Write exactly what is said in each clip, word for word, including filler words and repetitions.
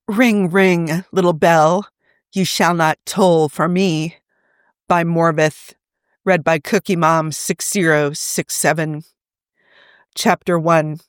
Ring, ring, little bell, you shall not toll for me, by Morbith, read by Cookie Mom six zero six seven. Chapter one.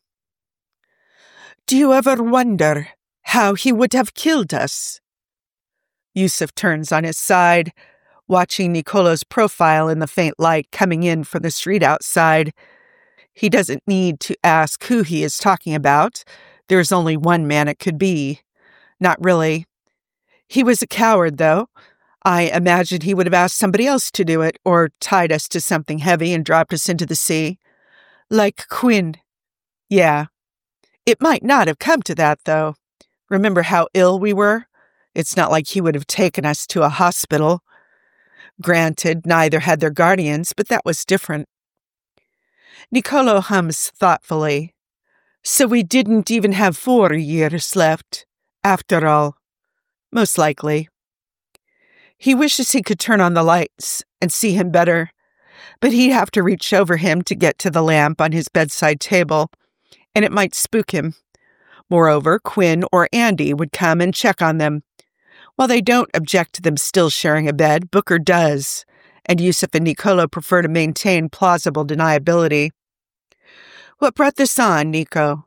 Do you ever wonder how he would have killed us? Yusuf turns on his side, watching Nicolo's profile in the faint light coming in from the street outside. He doesn't need to ask who he is talking about. There's only one man it could be. Not really. He was a coward, though. I imagined he would have asked somebody else to do it, or tied us to something heavy and dropped us into the sea. Like Quinn. Yeah. It might not have come to that, though. Remember how ill we were? It's not like he would have taken us to a hospital. Granted, neither had their guardians, but that was different. Nicolo hums thoughtfully. So we didn't even have four years left, after all. Most likely. He wishes he could turn on the lights and see him better, but he'd have to reach over him to get to the lamp on his bedside table, and it might spook him. Moreover, Quinn or Andy would come and check on them. While they don't object to them still sharing a bed, Booker does, and Yusuf and Nicolo prefer to maintain plausible deniability. What brought this on, Nico?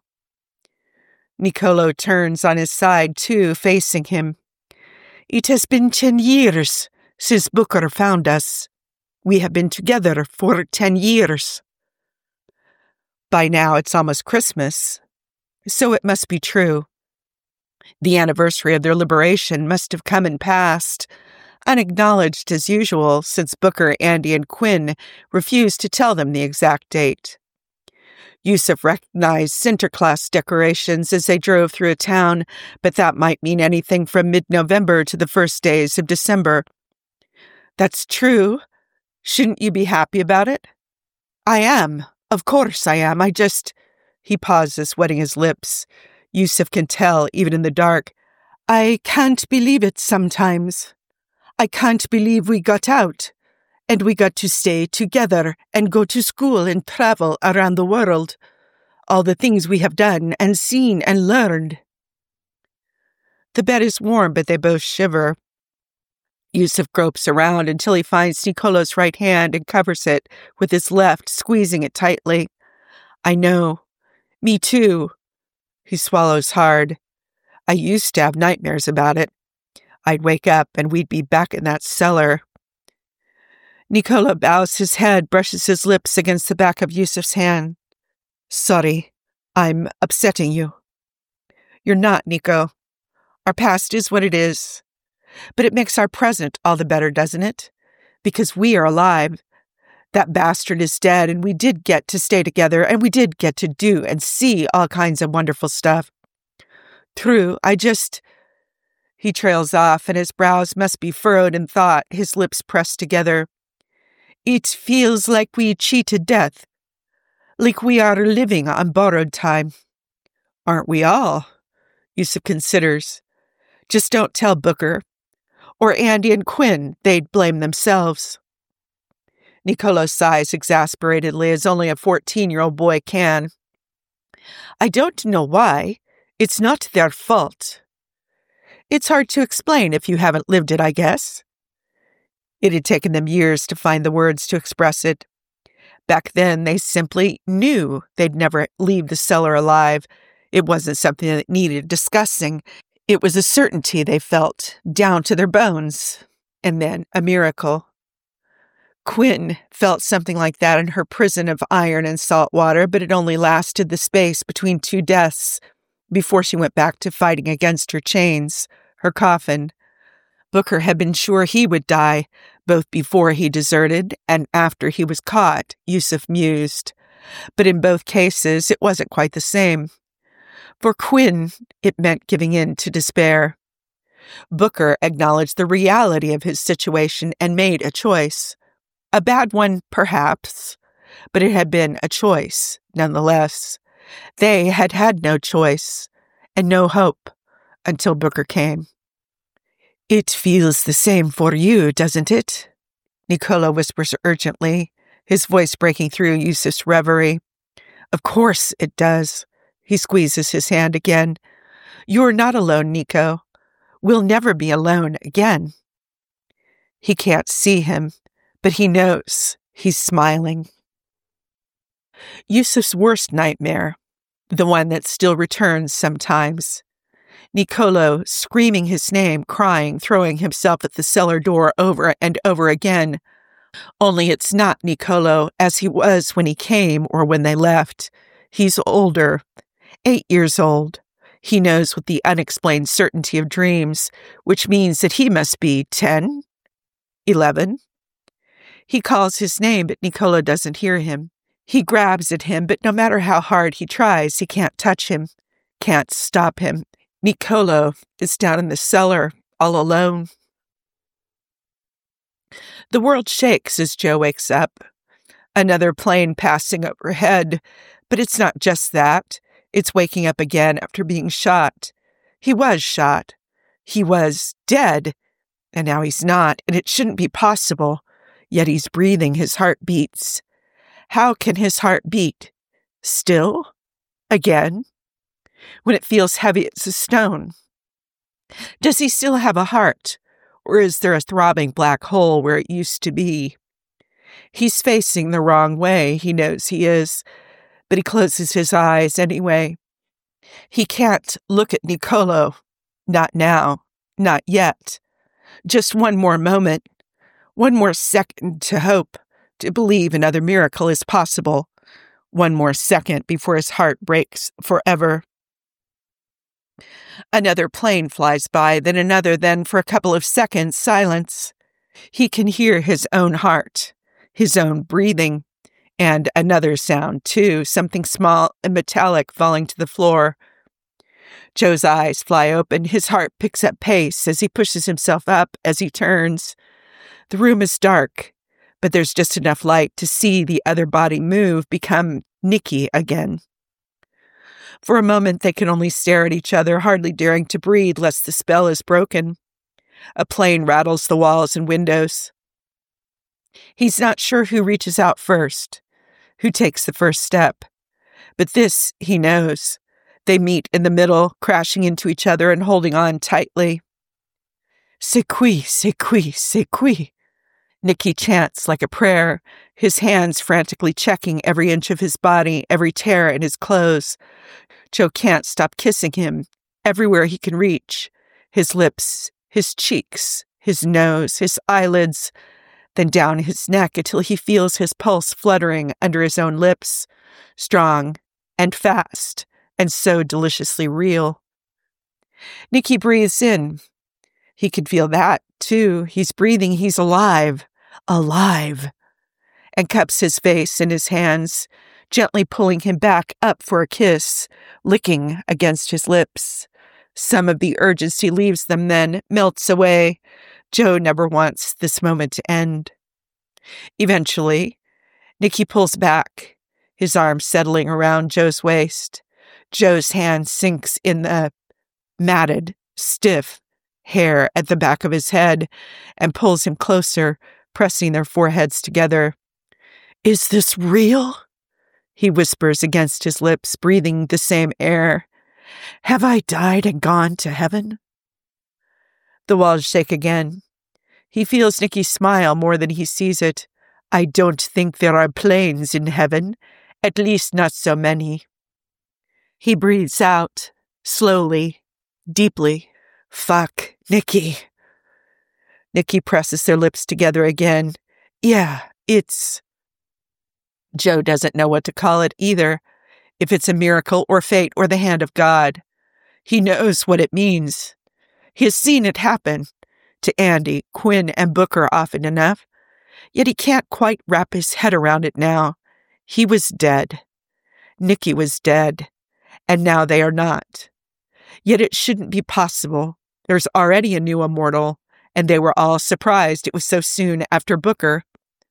Nicolo turns on his side, too, facing him. It has been ten years since Booker found us. We have been together for ten years. By now, it's almost Christmas, so it must be true. The anniversary of their liberation must have come and passed, unacknowledged as usual, since Booker, Andy, and Quinn refused to tell them the exact date. Yusuf recognized Sinterklaas decorations as they drove through a town, but that might mean anything from mid-November to the first days of December. That's true. Shouldn't you be happy about it? I am. Of course I am. I just... He pauses, wetting his lips. Yusuf can tell, even in the dark. I can't believe it sometimes. I can't believe we got out. And we got to stay together and go to school and travel around the world. All the things we have done and seen and learned. The bed is warm, but they both shiver. Yusuf gropes around until he finds Nicolo's right hand and covers it with his left, squeezing it tightly. I know. Me too. He swallows hard. I used to have nightmares about it. I'd wake up and we'd be back in that cellar. Nicolo bows his head, brushes his lips against the back of Yusuf's hand. Sorry, I'm upsetting you. You're not, Nico. Our past is what it is. But it makes our present all the better, doesn't it? Because we are alive. That bastard is dead, and we did get to stay together, and we did get to do and see all kinds of wonderful stuff. True, I just... He trails off, and his brows must be furrowed in thought, his lips pressed together. It feels like we cheated death. Like we are living on borrowed time. Aren't we all? Yusuf considers. Just don't tell Booker. Or Andy and Quinn, they'd blame themselves. Nicolo sighs exasperatedly as only a fourteen-year-old boy can. I don't know why. It's not their fault. It's hard to explain if you haven't lived it, I guess. It had taken them years to find the words to express it. Back then, they simply knew they'd never leave the cellar alive. It wasn't something that needed discussing. It was a certainty they felt, down to their bones. And then a miracle. Quinn felt something like that in her prison of iron and salt water, but it only lasted the space between two deaths before she went back to fighting against her chains, her coffin. Booker had been sure he would die, both before he deserted and after he was caught, Yusuf mused. But in both cases, it wasn't quite the same. For Quinn, it meant giving in to despair. Booker acknowledged the reality of his situation and made a choice. A bad one, perhaps, but it had been a choice, nonetheless. They had had no choice and no hope until Booker came. It feels the same for you, doesn't it? Nicolo whispers urgently, his voice breaking through Yusuf's reverie. Of course it does. He squeezes his hand again. You're not alone, Nico. We'll never be alone again. He can't see him, but he knows he's smiling. Yusuf's worst nightmare, the one that still returns sometimes. Nicolo screaming his name, crying, throwing himself at the cellar door over and over again. Only it's not Nicolo as he was when he came or when they left. He's older, eight years old. He knows with the unexplained certainty of dreams, which means that he must be ten, eleven. He calls his name, but Nicolo doesn't hear him. He grabs at him, but no matter how hard he tries, he can't touch him, can't stop him. Nicolo is down in the cellar, all alone. The world shakes as Joe wakes up. Another plane passing overhead, but it's not just that. It's waking up again after being shot. He was shot. He was dead, and now he's not, and it shouldn't be possible. Yet he's breathing, his heart beats. How can his heart beat? Still? Again? When it feels heavy as a stone? Does he still have a heart? Or is there a throbbing black hole where it used to be? He's facing the wrong way, he knows he is, but he closes his eyes anyway. He can't look at Nicolo. Not now. Not yet. Just one more moment. One more second to hope, to believe another miracle is possible. One more second before his heart breaks forever. Another plane flies by, then another, then for a couple of seconds, silence. He can hear his own heart, his own breathing, and another sound, too, something small and metallic falling to the floor. Joe's eyes fly open. His heart picks up pace as he pushes himself up, as he turns. The room is dark, but there's just enough light to see the other body move, become Nicky again. For a moment, they can only stare at each other, hardly daring to breathe lest the spell is broken. A plane rattles the walls and windows. He's not sure who reaches out first, who takes the first step. But this, he knows. They meet in the middle, crashing into each other and holding on tightly. C'est qui, c'est qui, c'est qui. Nicky chants like a prayer, his hands frantically checking every inch of his body, every tear in his clothes. Joe can't stop kissing him, everywhere he can reach. His lips, his cheeks, his nose, his eyelids, then down his neck until he feels his pulse fluttering under his own lips, strong and fast and so deliciously real. Nicky breathes in. He can feel that, too. He's breathing. He's alive. Alive. And cups his face in his hands, gently pulling him back up for a kiss, licking against his lips. Some of the urgency leaves them then, melts away. Joe never wants this moment to end. Eventually, Nicky pulls back, his arm settling around Joe's waist. Joe's hand sinks in the matted, stiff hair at the back of his head and pulls him closer, pressing their foreheads together. "Is this real?" he whispers against his lips, breathing the same air. "Have I died and gone to heaven?" The walls shake again. He feels Nicky smile more than he sees it. "I don't think there are planes in heaven, at least not so many." He breathes out, slowly, deeply. "Fuck, Nicky." Nicky presses their lips together again. "Yeah, it's..." Joe doesn't know what to call it either, if it's a miracle or fate or the hand of God. He knows what it means. He has seen it happen to Andy, Quinn, and Booker often enough, yet he can't quite wrap his head around it now. He was dead. Nicky was dead, and now they are not. Yet it shouldn't be possible. There's already a new immortal, and they were all surprised it was so soon after Booker.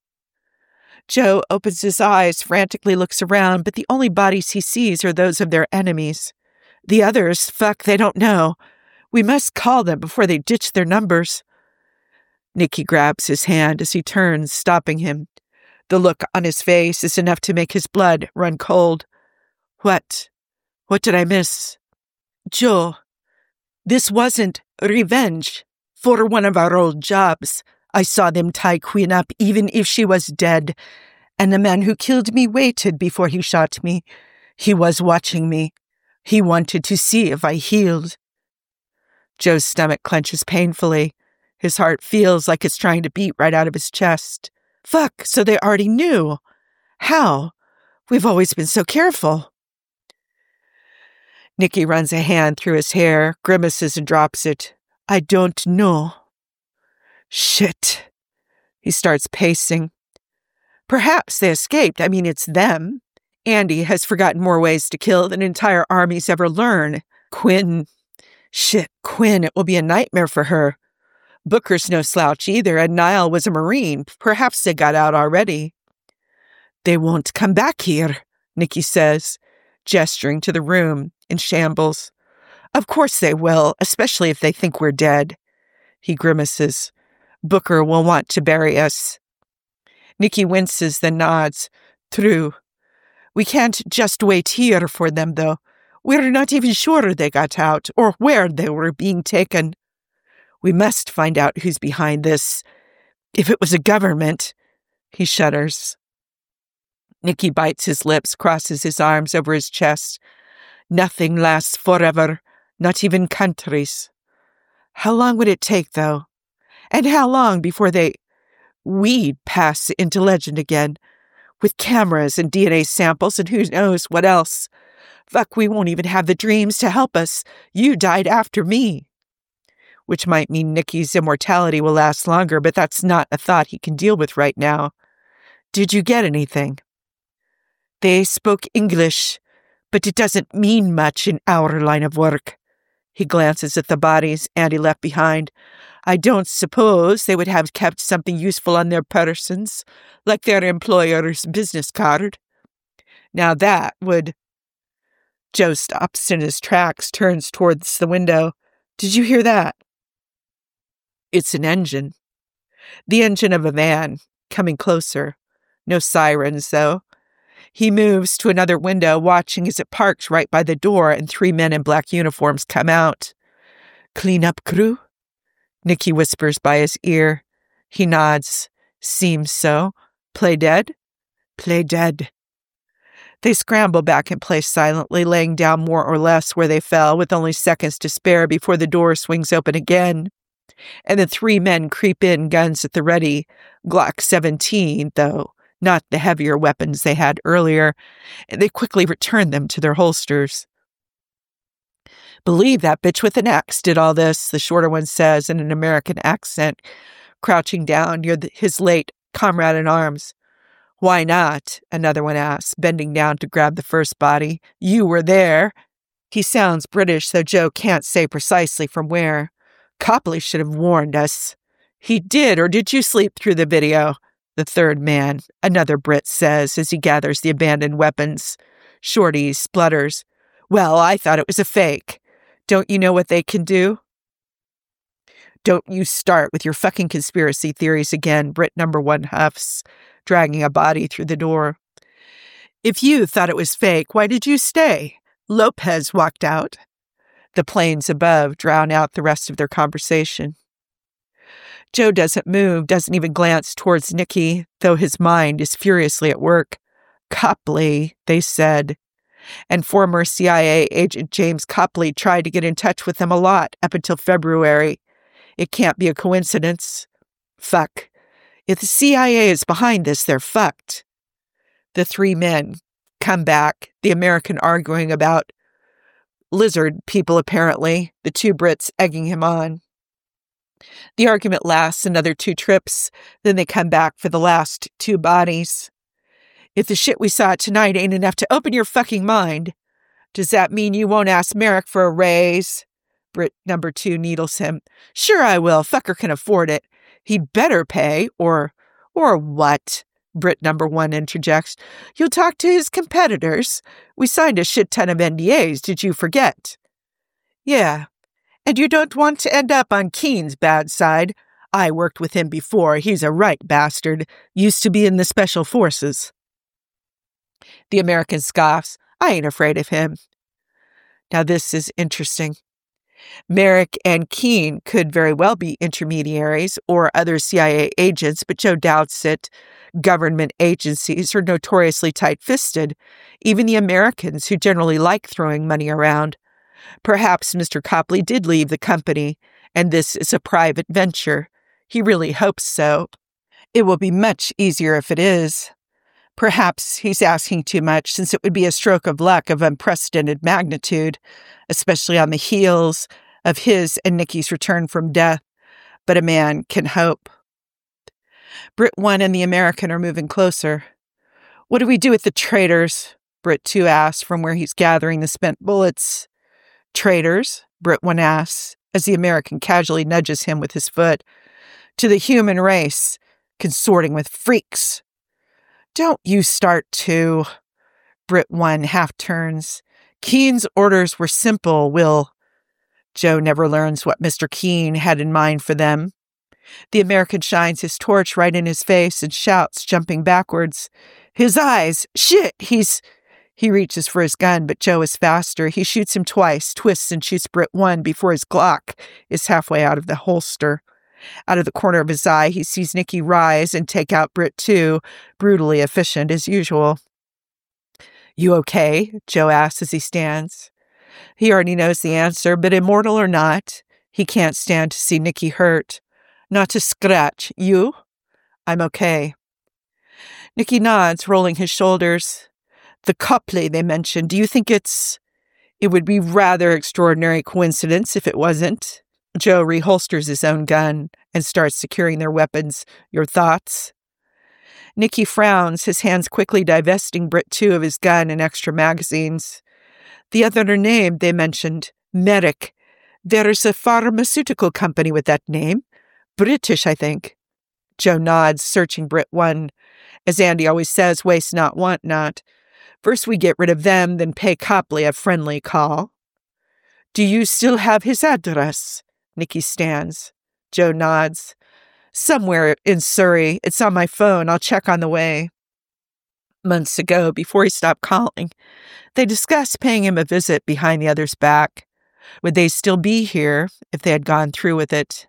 Joe opens his eyes, frantically looks around, but the only bodies he sees are those of their enemies. The others, fuck, they don't know. We must call them before they ditch their numbers. Nicky grabs his hand as he turns, stopping him. The look on his face is enough to make his blood run cold. What? What did I miss? Joe, This wasn't revenge for one of our old jobs. I saw them tie Quinn up even if she was dead, and the man who killed me waited before he shot me. He was watching me. He wanted to see if I healed. Joe's stomach clenches painfully. His heart feels like it's trying to beat right out of his chest. Fuck, so they already knew. How? We've always been so careful. Nikki runs a hand through his hair, grimaces and drops it. I don't know. Shit. He starts pacing. Perhaps they escaped. I mean, it's them. Andy has forgotten more ways to kill than entire armies ever learn. Quinn. Shit, Quinn, it will be a nightmare for her. Booker's no slouch either, and Niall was a Marine. Perhaps they got out already. They won't come back here, Nikki says, gesturing to the room in shambles. Of course they will, especially if they think we're dead. He grimaces. Booker will want to bury us. Nikki winces, then nods. True. We can't just wait here for them, though. We're not even sure they got out or where they were being taken. We must find out who's behind this. If it was a government, he shudders. Nikki bites his lips, crosses his arms over his chest. Nothing lasts forever, not even countries. How long would it take, though? And how long before they... we'd pass into legend again, with cameras and D N A samples and who knows what else. Fuck, we won't even have the dreams to help us. You died after me. Which might mean Nikki's immortality will last longer, but that's not a thought he can deal with right now. Did you get anything? They spoke English, but it doesn't mean much in our line of work. He glances at the bodies Andy left behind. I don't suppose they would have kept something useful on their persons, like their employer's business card. Now that would... Joe stops in his tracks, turns towards the window. Did you hear that? It's an engine. The engine of a van, coming closer. No sirens, though. He moves to another window, watching as it parks right by the door, and three men in black uniforms come out. Clean-up crew? Nikki whispers by his ear. He nods. Seems so. Play dead? Play dead. They scramble back in place silently, laying down more or less where they fell, with only seconds to spare before the door swings open again. And the three men creep in, guns at the ready. Glock seventeen, though, not the heavier weapons they had earlier, and they quickly return them to their holsters. Believe that bitch with an axe did all this, the shorter one says in an American accent, crouching down near the, his late comrade in arms. Why not? Another one asks, bending down to grab the first body. You were there. He sounds British, though Joe can't say precisely from where. Copley should have warned us. He did, or did you sleep through the video? The third man, another Brit, says as he gathers the abandoned weapons. Shorty splutters. Well, I thought it was a fake. Don't you know what they can do? Don't you start with your fucking conspiracy theories again, Brit number one huffs, dragging a body through the door. If you thought it was fake, why did you stay? Lopez walked out. The planes above drown out the rest of their conversation. Joe doesn't move, doesn't even glance towards Nikki, though his mind is furiously at work. Copley, they said. And former C I A agent James Copley tried to get in touch with them a lot up until February. It can't be a coincidence. Fuck. If the C I A is behind this, they're fucked. The three men come back, the American arguing about lizard people, apparently, the two Brits egging him on. The argument lasts another two trips, then they come back for the last two bodies. If the shit we saw tonight ain't enough to open your fucking mind, does that mean you won't ask Merrick for a raise? Brit number two needles him. Sure I will. Fucker can afford it. He'd better pay, or... Or what? Brit number one interjects. You'll talk to his competitors. We signed a shit ton of N D As, did you forget? Yeah. And you don't want to end up on Keen's bad side. I worked with him before. He's a right bastard. Used to be in the special forces. The American scoffs. I ain't afraid of him. Now this is interesting. Merrick and Keene could very well be intermediaries or other C I A agents, but Joe doubts it. Government agencies are notoriously tight-fisted, even the Americans who generally like throwing money around. Perhaps Mister Copley did leave the company, and this is a private venture. He really hopes so. It will be much easier if it is. Perhaps he's asking too much, since it would be a stroke of luck of unprecedented magnitude, especially on the heels of his and Nikki's return from death. But a man can hope. Brit one and the American are moving closer. What do we do with the traitors? Brit two asks from where he's gathering the spent bullets. Traitors? Brit one asks, as the American casually nudges him with his foot. To the human race, consorting with freaks. Don't you start to. Brit one half turns. Keene's orders were simple, Will. Joe never learns what Mister Keene had in mind for them. The American shines his torch right in his face and shouts, jumping backwards. His eyes! Shit! He's... He reaches for his gun, but Joe is faster. He shoots him twice, twists and shoots Brit one before his Glock is halfway out of the holster. Out of the corner of his eye, he sees Nikki rise and take out Brit two, brutally efficient as usual. You okay? Joe asks as he stands. He already knows the answer, but immortal or not, he can't stand to see Nikki hurt. Not to scratch. You? I'm okay. Nikki nods, rolling his shoulders. The Copley they mentioned, do you think it's... It would be rather extraordinary coincidence if it wasn't. Joe reholsters his own gun and starts securing their weapons. Your thoughts? Nikki frowns, his hands quickly divesting Brit two of his gun and extra magazines. The other name they mentioned, Merrick. There's a pharmaceutical company with that name. British, I think. Joe nods, searching Brit one. As Andy always says, waste not, want not. First we get rid of them, then pay Copley a friendly call. Do you still have his address? Nikki stands. Joe nods. Somewhere in Surrey. It's on my phone. I'll check on the way. Months ago, before he stopped calling, they discussed paying him a visit behind the other's back. Would they still be here if they had gone through with it?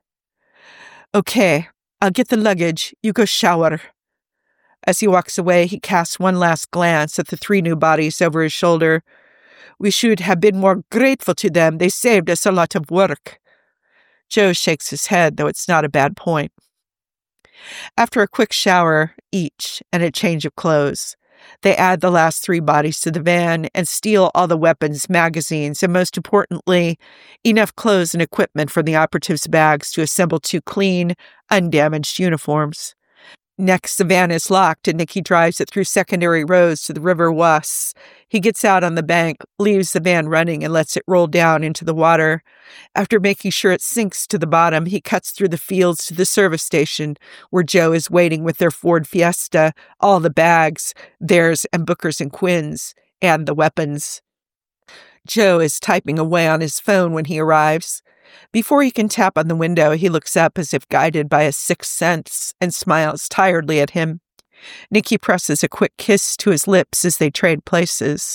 Okay, I'll get the luggage. You go shower. As he walks away, he casts one last glance at the three new bodies over his shoulder. We should have been more grateful to them. They saved us a lot of work. Joe shakes his head, though it's not a bad point. After a quick shower each and a change of clothes, they add the last three bodies to the van and steal all the weapons, magazines, and most importantly, enough clothes and equipment from the operatives' bags to assemble two clean, undamaged uniforms. Next, the van is locked and Nikki drives it through secondary roads to the River Was. He gets out on the bank, leaves the van running, and lets it roll down into the water. After making sure it sinks to the bottom, he cuts through the fields to the service station, where Joe is waiting with their Ford Fiesta, all the bags, theirs and Booker's and Quinn's, and the weapons. Joe is typing away on his phone when he arrives. Before he can tap on the window, he looks up as if guided by a sixth sense and smiles tiredly at him. Nikki presses a quick kiss to his lips as they trade places.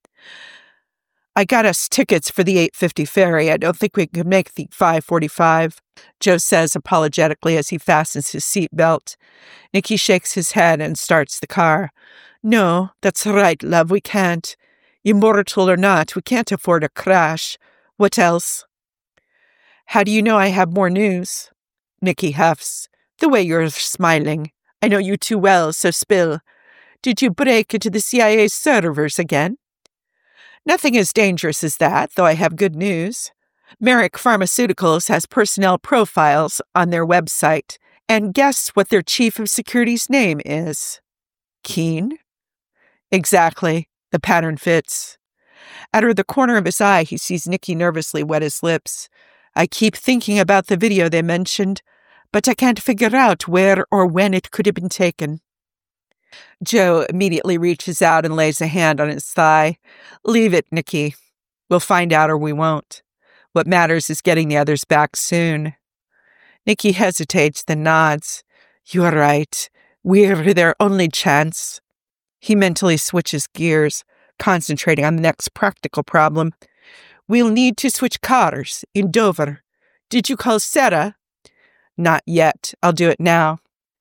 I got us tickets for the eight fifty ferry. I don't think we can make the five forty-five, Joe says apologetically as he fastens his seatbelt. Nikki shakes his head and starts the car. No, that's right, love, we can't. Immortal or not, we can't afford a crash. What else? How do you know I have more news? Nikki huffs. The way you're smiling. I know you too well, so spill. Did you break into the C I A servers again? Nothing as dangerous as that, though I have good news. Merrick Pharmaceuticals has personnel profiles on their website, and guess what their chief of security's name is? Keene? Exactly. The pattern fits. Out of the corner of his eye, he sees Nikki nervously wet his lips. I keep thinking about the video they mentioned, but I can't figure out where or when it could have been taken. Joe immediately reaches out and lays a hand on his thigh. Leave it, Nikki. We'll find out or we won't. What matters is getting the others back soon. Nikki hesitates, then nods. You're right. We're their only chance. He mentally switches gears, concentrating on the next practical problem. We'll need to switch cars in Dover. Did you call Sarah? Not yet. I'll do it now.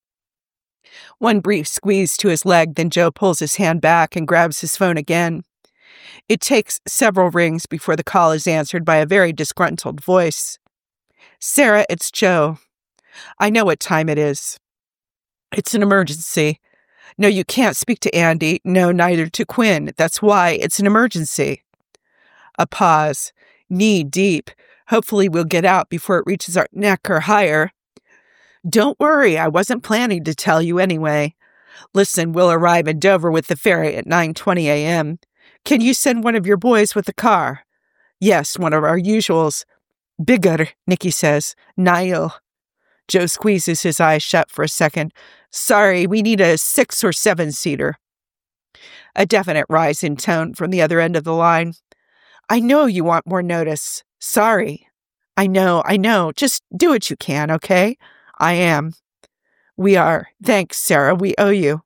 One brief squeeze to his leg, then Joe pulls his hand back and grabs his phone again. It takes several rings before the call is answered by a very disgruntled voice. Sarah, it's Joe. I know what time it is. It's an emergency. No, you can't speak to Andy. No, neither to Quinn. That's why it's an emergency. A pause. Knee deep. Hopefully we'll get out before it reaches our neck or higher. Don't worry, I wasn't planning to tell you anyway. Listen, we'll arrive in Dover with the ferry at nine twenty a.m. Can you send one of your boys with the car? Yes, one of our usuals. Bigger, Nicky says. Niall. Joe squeezes his eyes shut for a second. Sorry, we need a six or seven-seater. A definite rise in tone from the other end of the line. I know you want more notice. Sorry. I know, I know. Just do what you can, okay? I am. We are. Thanks, Sarah. We owe you.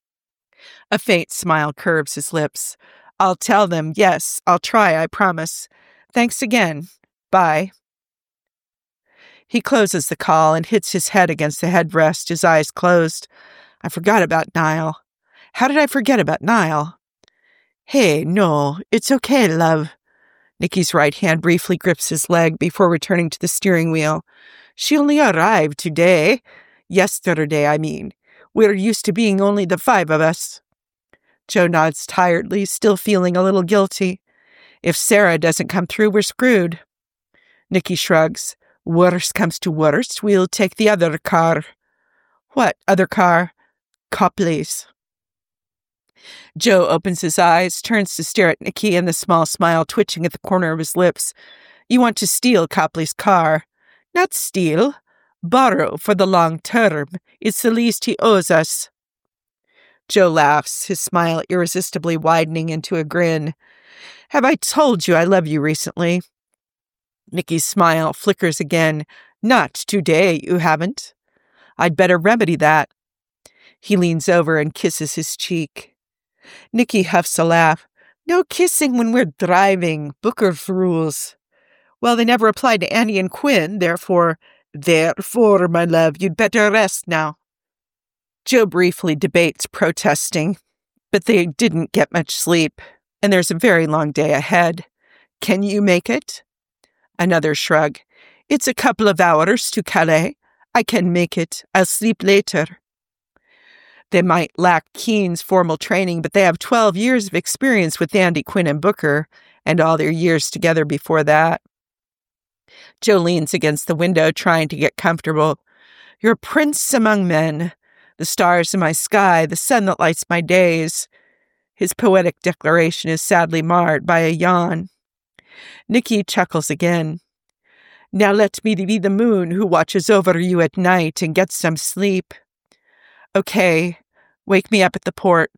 A faint smile curves his lips. I'll tell them. Yes, I'll try, I promise. Thanks again. Bye. He closes the call and hits his head against the headrest, his eyes closed. I forgot about Niall. How did I forget about Niall? Hey, no, it's okay, love. Nicky's right hand briefly grips his leg before returning to the steering wheel. She only arrived today. Yesterday, I mean. We're used to being only the five of us. Joe nods tiredly, still feeling a little guilty. If Sarah doesn't come through, we're screwed. Nicky shrugs. Worst comes to worst, we'll take the other car. What other car? Copley's. Joe opens his eyes, turns to stare at Nicky, and the small smile twitching at the corner of his lips. You want to steal Copley's car. Not steal. Borrow for the long term. It's the least he owes us. Joe laughs, his smile irresistibly widening into a grin. Have I told you I love you recently? Nicky's smile flickers again. Not today, you haven't. I'd better remedy that. He leans over and kisses his cheek. Nicky huffs a laugh. No kissing when we're driving. Booker's rules. Well, they never applied to Andy and Quinn, therefore, therefore, my love, you'd better rest now. Joe briefly debates protesting, but they didn't get much sleep, and there's a very long day ahead. Can you make it? Another shrug. It's a couple of hours to Calais. I can make it. I'll sleep later. They might lack Keene's formal training, but they have twelve years of experience with Andy, Quinn, and Booker, and all their years together before that. Joe leans against the window, trying to get comfortable. You're a prince among men, the stars in my sky, the sun that lights my days. His poetic declaration is sadly marred by a yawn. Nicky chuckles again. Now let me be the moon who watches over you at night and gets some sleep. Okay, wake me up at the port.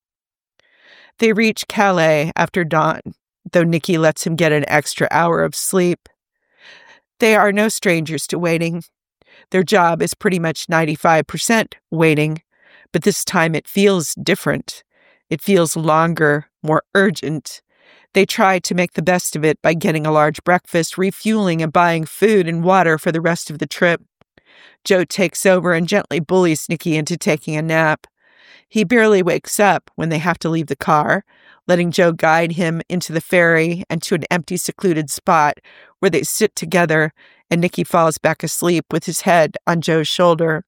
They reach Calais after dawn, though Nicky lets him get an extra hour of sleep. They are no strangers to waiting. Their job is pretty much ninety-five percent waiting, but this time it feels different. It feels longer, more urgent. They try to make the best of it by getting a large breakfast, refueling, and buying food and water for the rest of the trip. Joe takes over and gently bullies Nicky into taking a nap. He barely wakes up when they have to leave the car, letting Joe guide him into the ferry and to an empty, secluded spot where they sit together, and Nicky falls back asleep with his head on Joe's shoulder.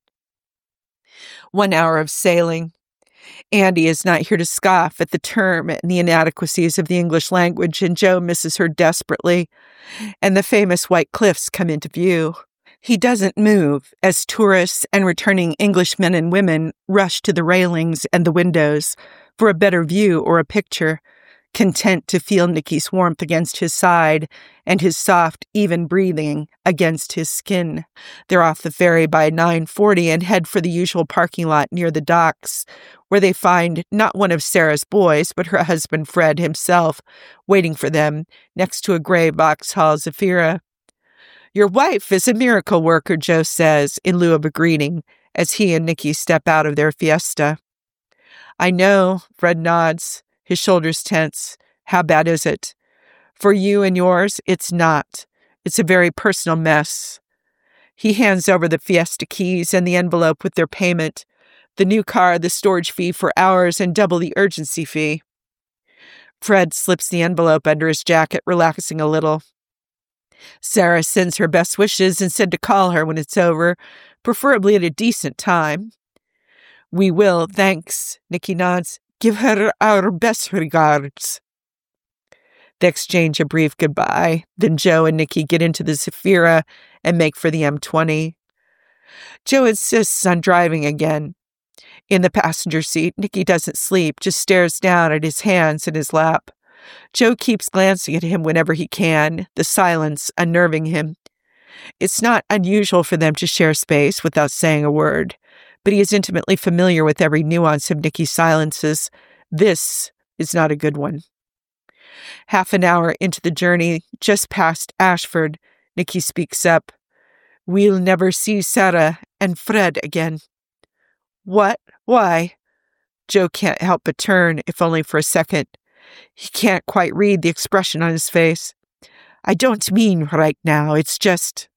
One hour of sailing. Andy is not here to scoff at the term and the inadequacies of the English language, and Joe misses her desperately, and the famous white cliffs come into view. He doesn't move as tourists and returning Englishmen and women rush to the railings and the windows for a better view or a picture, content to feel Nicky's warmth against his side and his soft, even breathing against his skin. They're off the ferry by nine forty and head for the usual parking lot near the docks, where they find not one of Sarah's boys, but her husband Fred himself, waiting for them next to a gray Vauxhall Zafira. Your wife is a miracle worker, Joe says, in lieu of a greeting, as he and Nicky step out of their fiesta. I know, Fred nods, his shoulders tense. How bad is it? For you and yours, it's not. It's a very personal mess. He hands over the Fiesta keys and the envelope with their payment, the new car, the storage fee for hours, and double the urgency fee. Fred slips the envelope under his jacket, relaxing a little. Sarah sends her best wishes and said to call her when it's over, preferably at a decent time. We will, thanks, Nikki nods. Give her our best regards. They exchange a brief goodbye. Then Joe and Nikki get into the Zafira and make for the M twenty. Joe insists on driving again. In the passenger seat, Nikki doesn't sleep, just stares down at his hands in his lap. Joe keeps glancing at him whenever he can, the silence unnerving him. It's not unusual for them to share space without saying a word, but he is intimately familiar with every nuance of Nikki's silences. This is not a good one. Half an hour into the journey, just past Ashford, Nikki speaks up. We'll never see Sarah and Fred again. What? Why? Joe can't help but turn, if only for a second. He can't quite read the expression on his face. I don't mean right now, it's just...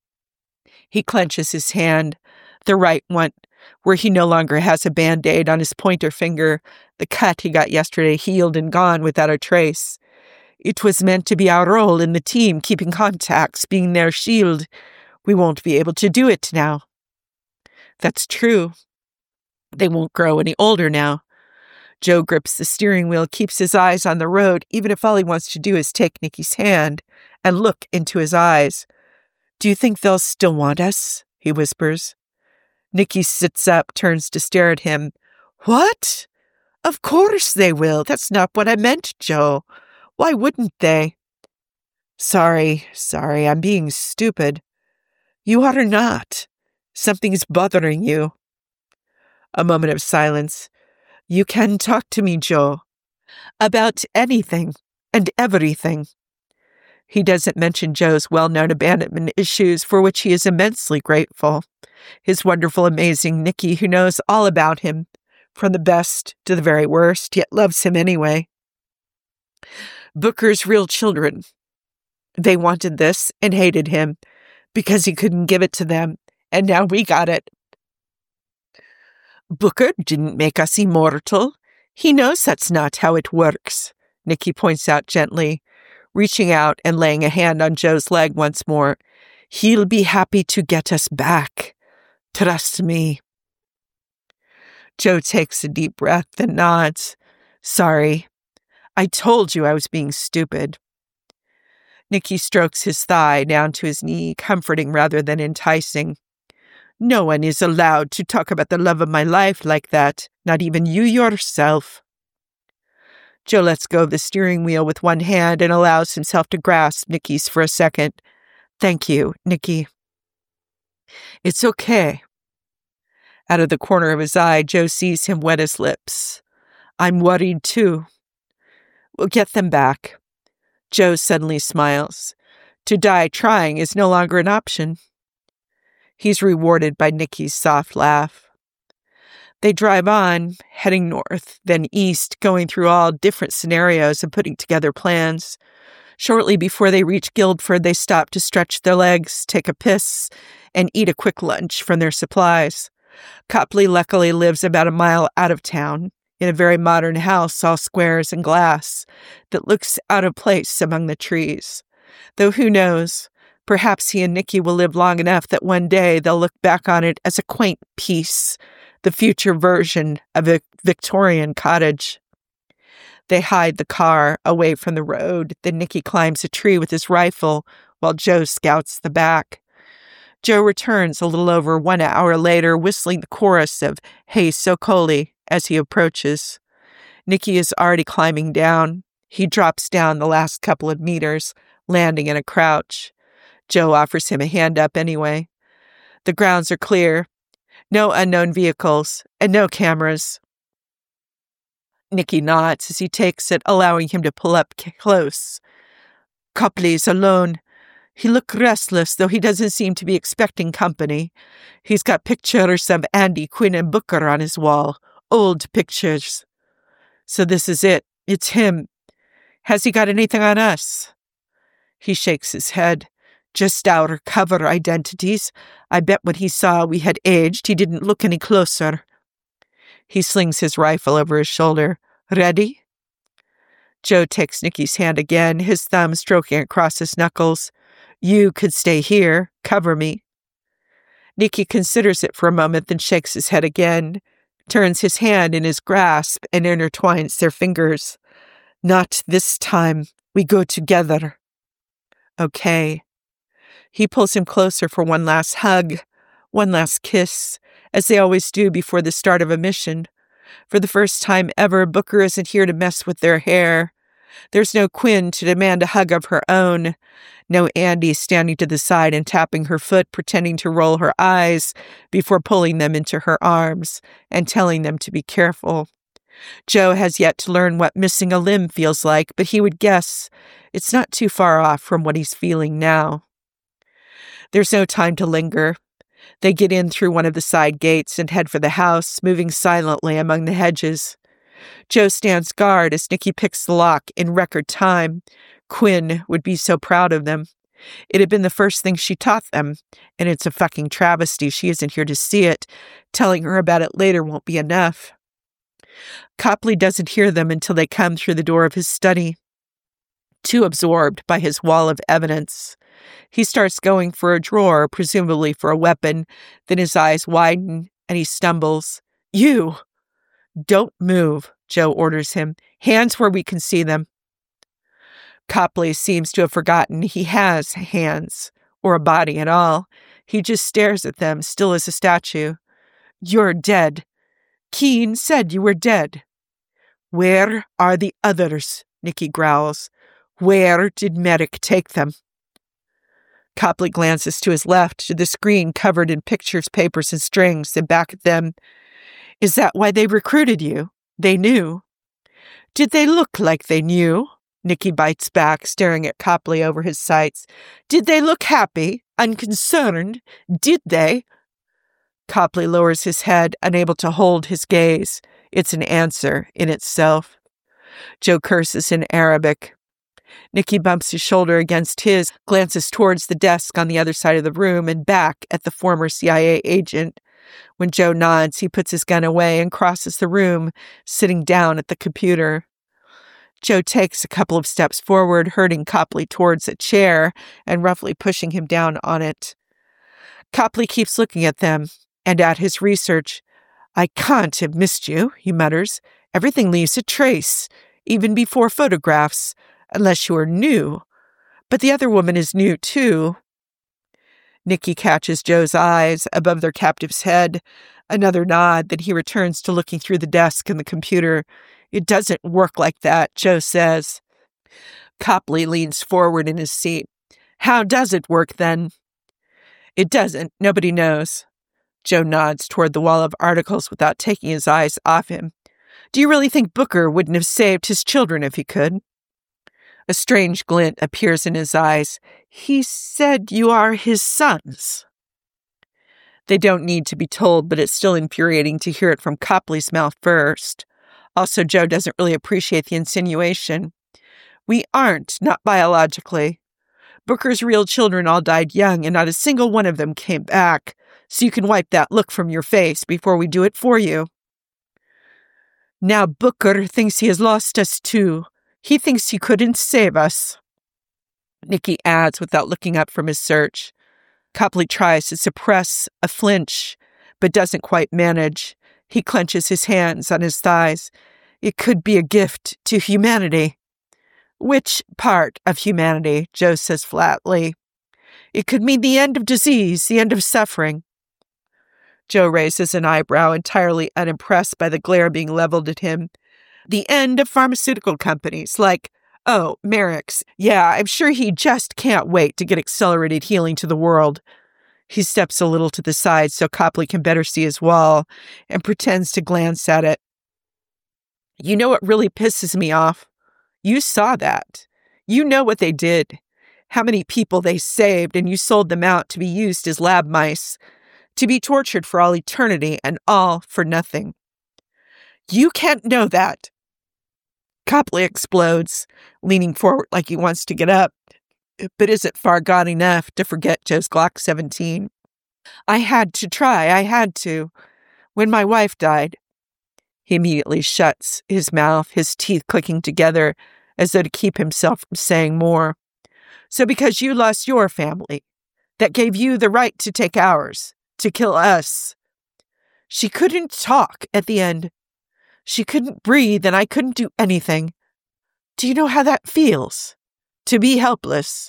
He clenches his hand, the right one, where he no longer has a Band-Aid on his pointer finger. The cut he got yesterday healed and gone without a trace. It was meant to be our role in the team, keeping contacts, being their shield. We won't be able to do it now. That's true. They won't grow any older now. Joe grips the steering wheel, keeps his eyes on the road, even if all he wants to do is take Nikki's hand and look into his eyes. Do you think they'll still want us? He whispers. Nikki sits up, turns to stare at him. What? Of course they will. That's not what I meant, Joe. Why wouldn't they? Sorry, sorry, I'm being stupid. You are not. Something's bothering you. A moment of silence. You can talk to me, Joe. About anything and everything. He doesn't mention Joe's well-known abandonment issues, for which he is immensely grateful. His wonderful, amazing Nikki, who knows all about him, from the best to the very worst, yet loves him anyway. Booker's real children. They wanted this and hated him because he couldn't give it to them, and now we got it. Booker didn't make us immortal. He knows that's not how it works, Nikki points out gently, reaching out and laying a hand on Joe's leg once more. He'll be happy to get us back. Trust me. Joe takes a deep breath and nods. Sorry. I told you I was being stupid. Nikki strokes his thigh down to his knee, comforting rather than enticing. No one is allowed to talk about the love of my life like that, not even you yourself. Joe lets go of the steering wheel with one hand and allows himself to grasp Nikki's for a second. Thank you, Nikki. It's okay. Out of the corner of his eye, Joe sees him wet his lips. I'm worried too. We'll get them back. Joe suddenly smiles. To die trying is no longer an option. He's rewarded by Nikki's soft laugh. They drive on, heading north, then east, going through all different scenarios and putting together plans. Shortly before they reach Guildford, they stop to stretch their legs, take a piss, and eat a quick lunch from their supplies. Copley luckily lives about a mile out of town, in a very modern house, all squares and glass, that looks out of place among the trees. Though who knows, perhaps he and Nikki will live long enough that one day they'll look back on it as a quaint piece, the future version of a Victorian cottage. They hide the car away from the road, then Nikki climbs a tree with his rifle while Joe scouts the back. Joe returns a little over one hour later, whistling the chorus of Hey Sokoli as he approaches. Nikki is already climbing down. He drops down the last couple of meters, landing in a crouch. Joe offers him a hand up anyway. The grounds are clear. No unknown vehicles, and no cameras. Nikki nods as he takes it, allowing him to pull up close. Copley's alone. He looks restless, though he doesn't seem to be expecting company. He's got pictures of Andy, Quinn, and Booker on his wall. Old pictures. So this is it. It's him. Has he got anything on us? He shakes his head. Just our cover identities. I bet when he saw we had aged, he didn't look any closer. He slings his rifle over his shoulder. Ready? Joe takes Nikki's hand again, his thumb stroking across his knuckles. You could stay here. Cover me. Nikki considers it for a moment, then shakes his head again, turns his hand in his grasp, and intertwines their fingers. Not this time. We go together. Okay. He pulls him closer for one last hug, one last kiss, as they always do before the start of a mission. For the first time ever, Booker isn't here to mess with their hair. There's no Quinn to demand a hug of her own. No Andy standing to the side and tapping her foot, pretending to roll her eyes before pulling them into her arms and telling them to be careful. Joe has yet to learn what missing a limb feels like, but he would guess it's not too far off from what he's feeling now. There's no time to linger. They get in through one of the side gates and head for the house, moving silently among the hedges. Joe stands guard as Nikki picks the lock in record time. Quinn would be so proud of them. It had been the first thing she taught them, and it's a fucking travesty she isn't here to see it. Telling her about it later won't be enough. Copley doesn't hear them until they come through the door of his study. Too absorbed by his wall of evidence, he starts going for a drawer, presumably for a weapon. Then his eyes widen, and he stumbles. You! Don't move, Joe orders him. Hands where we can see them. Copley seems to have forgotten he has hands, or a body at all. He just stares at them, still as a statue. You're dead. Keene said you were dead. Where are the others? Nikki growls. Where did Merrick take them? Copley glances to his left, to the screen covered in pictures, papers, and strings, and back at them. Is that why they recruited you? They knew. Did they look like they knew? Nikki bites back, staring at Copley over his sights. Did they look happy? Unconcerned? Did they? Copley lowers his head, unable to hold his gaze. It's an answer in itself. Joe curses in Arabic. Nikki bumps his shoulder against his, glances towards the desk on the other side of the room and back at the former C I A agent. When Joe nods, he puts his gun away and crosses the room, sitting down at the computer. Joe takes a couple of steps forward, herding Copley towards a chair and roughly pushing him down on it. Copley keeps looking at them and at his research. I can't have missed you, he mutters. Everything leaves a trace, even before photographs, unless you are new. But the other woman is new, too. Nikki catches Joe's eyes above their captive's head. Another nod, then he returns to looking through the desk and the computer. It doesn't work like that, Joe says. Copley leans forward in his seat. How does it work, then? It doesn't. Nobody knows. Joe nods toward the wall of articles without taking his eyes off him. Do you really think Booker wouldn't have saved his children if he could? A strange glint appears in his eyes. He said you are his sons. They don't need to be told, but it's still infuriating to hear it from Copley's mouth first. Also, Joe doesn't really appreciate the insinuation. We aren't, not biologically. Booker's real children all died young, and not a single one of them came back, so you can wipe that look from your face before we do it for you. Now Booker thinks he has lost us too. He thinks he couldn't save us. Nikki adds without looking up from his search. Copley tries to suppress a flinch, but doesn't quite manage. He clenches his hands on his thighs. It could be a gift to humanity. Which part of humanity? Joe says flatly. It could mean the end of disease, the end of suffering. Joe raises an eyebrow, entirely unimpressed by the glare being leveled at him. The end of pharmaceutical companies, like, oh, Merrick's. Yeah, I'm sure he just can't wait to get accelerated healing to the world. He steps a little to the side so Copley can better see his wall and pretends to glance at it. You know what really pisses me off? You saw that. You know what they did. How many people they saved, and you sold them out to be used as lab mice, to be tortured for all eternity, and all for nothing. You can't know that. Copley explodes, leaning forward like he wants to get up. but isn't far gone enough to forget Joe's Glock seventeen. I had to try, I had to. When my wife died, he immediately shuts his mouth, his teeth clicking together as though to keep himself from saying more. So because you lost your family, that gave you the right to take ours, to kill us. She couldn't talk at the end. She couldn't breathe, and I couldn't do anything. Do you know how that feels? To be helpless?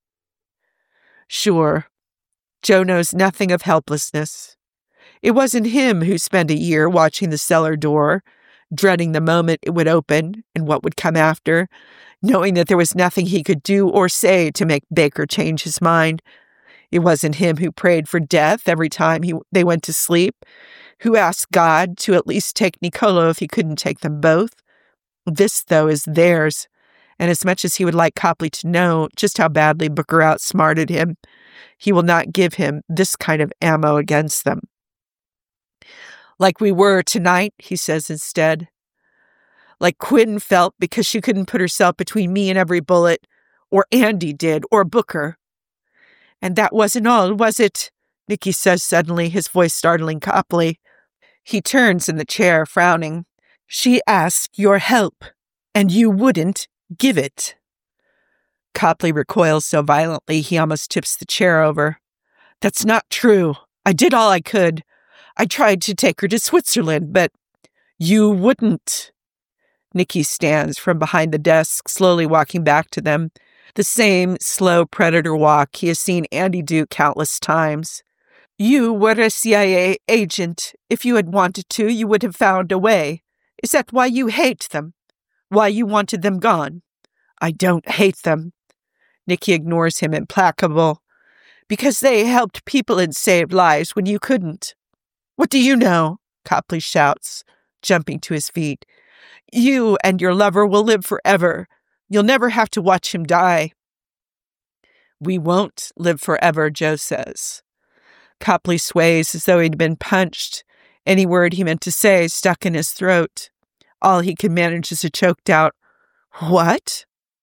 Sure, Joe knows nothing of helplessness. It wasn't him who spent a year watching the cellar door, dreading the moment it would open and what would come after, knowing that there was nothing he could do or say to make Baker change his mind. It wasn't him who prayed for death every time he, they went to sleep, who asked God to at least take Nicolo if he couldn't take them both. This, though, is theirs, and as much as he would like Copley to know just how badly Booker outsmarted him, he will not give him this kind of ammo against them. Like we were tonight, he says instead. Like Quinn felt because she couldn't put herself between me and every bullet, or Andy did, or Booker. And that wasn't all, was it? Nicky says suddenly, his voice startling Copley. He turns in the chair, frowning. She asked your help, and you wouldn't give it. Copley recoils so violently he almost tips the chair over. That's not true. I did all I could. I tried to take her to Switzerland, but you wouldn't. Nicky stands from behind the desk, slowly walking back to them. The same slow predator walk he has seen Andy do countless times. You were a C I A agent. If you had wanted to, you would have found a way. Is that why you hate them? Why you wanted them gone? I don't hate them. Nicky ignores him, implacable. Because they helped people and saved lives when you couldn't. What do you know? Copley shouts, jumping to his feet. You and your lover will live forever. You'll never have to watch him die. We won't live forever, Joe says. Copley sways as though he'd been punched. Any word he meant to say stuck in his throat. All he could manage is a choked out, what?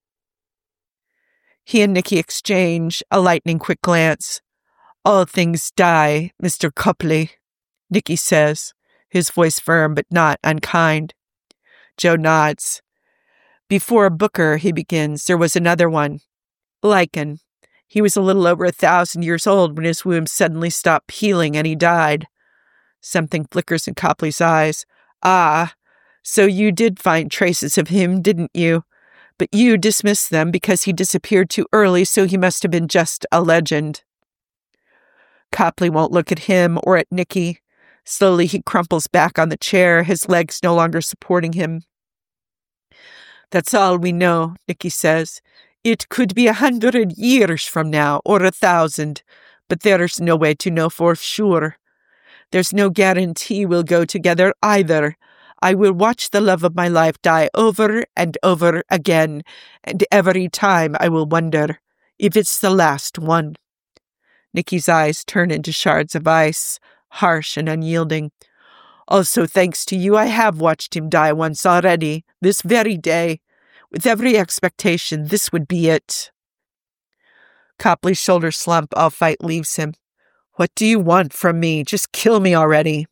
He and Nicky exchange a lightning quick glance. All things die, Mister Copley, Nicky says, his voice firm but not unkind. Joe nods. Before Booker, he begins, there was another one. Lycan. He was a little over a thousand years old when his wound suddenly stopped healing and he died. Something flickers in Copley's eyes. Ah, so you did find traces of him, didn't you? But you dismissed them because he disappeared too early, so he must have been just a legend. Copley won't look at him or at Nicky. Slowly he crumples back on the chair, his legs no longer supporting him. That's all we know, Nicky says. It could be a hundred years from now, or a thousand, but there's no way to know for sure. There's no guarantee we'll go together either. I will watch the love of my life die over and over again, and every time I will wonder if it's the last one. Nicky's eyes turn into shards of ice, harsh and unyielding. Also, thanks to you, I have watched him die once already, this very day. With every expectation, this would be it. Copley's shoulder slump, all fight leaves him. What do you want from me? Just kill me already.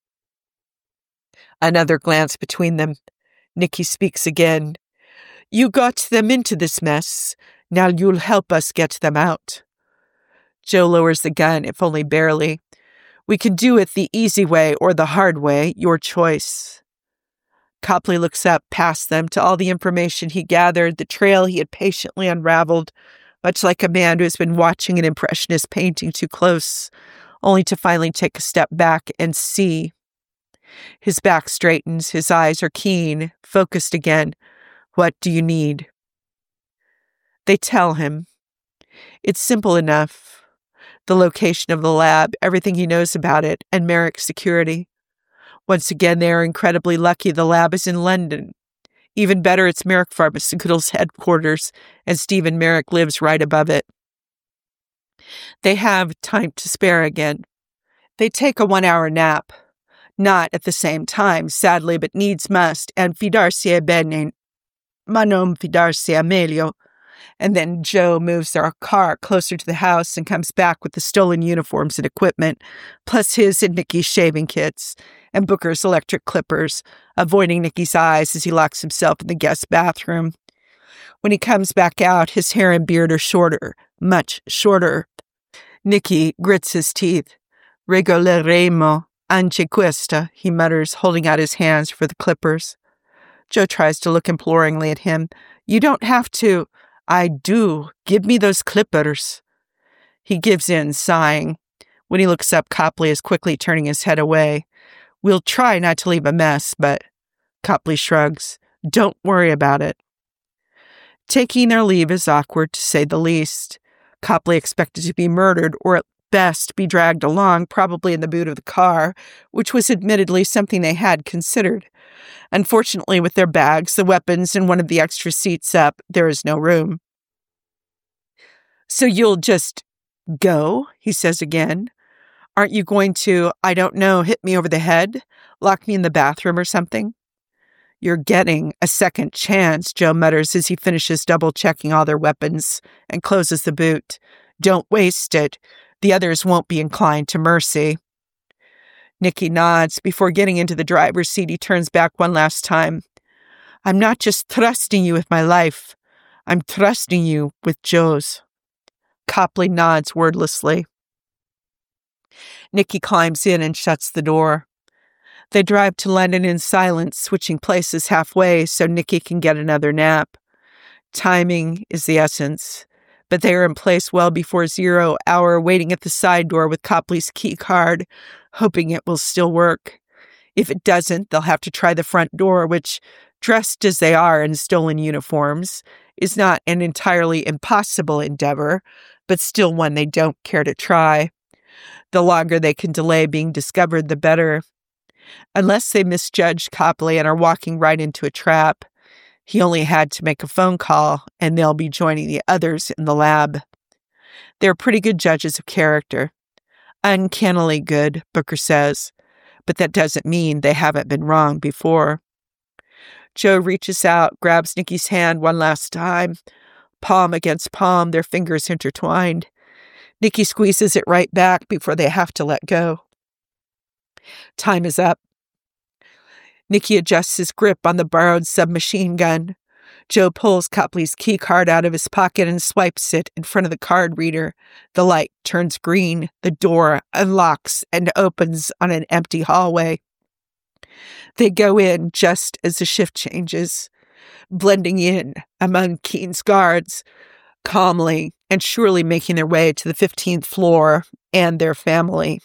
Another glance between them. Nicky speaks again. You got them into this mess. Now you'll help us get them out. Joe lowers the gun, if only barely. We can do it the easy way or the hard way, your choice. Copley looks up past them to all the information he gathered, the trail he had patiently unraveled, much like a man who has been watching an impressionist painting too close, only to finally take a step back and see. His back straightens, his eyes are keen, focused again. What do you need? They tell him. It's simple enough. The location of the lab, everything he knows about it, and Merrick's security. Once again, they are incredibly lucky the lab is in London. Even better, it's Merrick Pharmaceuticals' headquarters, and Stephen Merrick lives right above it. They have time to spare again. They take a one-hour nap. Not at the same time, sadly, but needs must, and fidarsi è bene, ma non fidarsi è meglio. And then Joe moves their car closer to the house and comes back with the stolen uniforms and equipment, plus his and Nikki's shaving kits and Booker's electric clippers, avoiding Nikki's eyes as he locks himself in the guest bathroom. When he comes back out, his hair and beard are shorter, much shorter. Nikki grits his teeth. Regoleremo anche questa, he mutters, holding out his hands for the clippers. Joe tries to look imploringly at him. You don't have to. I do. Give me those clippers. He gives in, sighing. When he looks up, Copley is quickly turning his head away. We'll try not to leave a mess, but... Copley shrugs. Don't worry about it. Taking their leave is awkward, to say the least. Copley expected to be murdered, or at best be dragged along, probably in the boot of the car, which was admittedly something they had considered. Unfortunately, with their bags, the weapons, and one of the extra seats up, there is no room. So you'll just go, he says again. Aren't you going to, I don't know, hit me over the head? Lock me in the bathroom or something? You're getting a second chance, Joe mutters as he finishes double-checking all their weapons and closes the boot. Don't waste it. The others won't be inclined to mercy. Nikki nods. Before getting into the driver's seat, he turns back one last time. I'm not just trusting you with my life. I'm trusting you with Joe's. Copley nods wordlessly. Nikki climbs in and shuts the door. They drive to London in silence, switching places halfway so Nikki can get another nap. Timing is the essence, but they are in place well before zero hour, waiting at the side door with Copley's key card, hoping it will still work. If it doesn't, they'll have to try the front door, which, dressed as they are in stolen uniforms, is not an entirely impossible endeavor, but still one they don't care to try. The longer they can delay being discovered, the better. Unless they misjudged Copley and are walking right into a trap, he only had to make a phone call, and they'll be joining the others in the lab. They're pretty good judges of character. Uncannily good, Booker says, but that doesn't mean they haven't been wrong before. Joe reaches out, grabs Nikki's hand one last time, palm against palm, their fingers intertwined. Nikki squeezes it right back before they have to let go. Time is up. Nikki adjusts his grip on the borrowed submachine gun. Joe pulls Copley's key card out of his pocket and swipes it in front of the card reader. The light turns green. The door unlocks and opens on an empty hallway. They go in just as the shift changes, blending in among Keen's guards, calmly and surely making their way to the fifteenth floor and their family.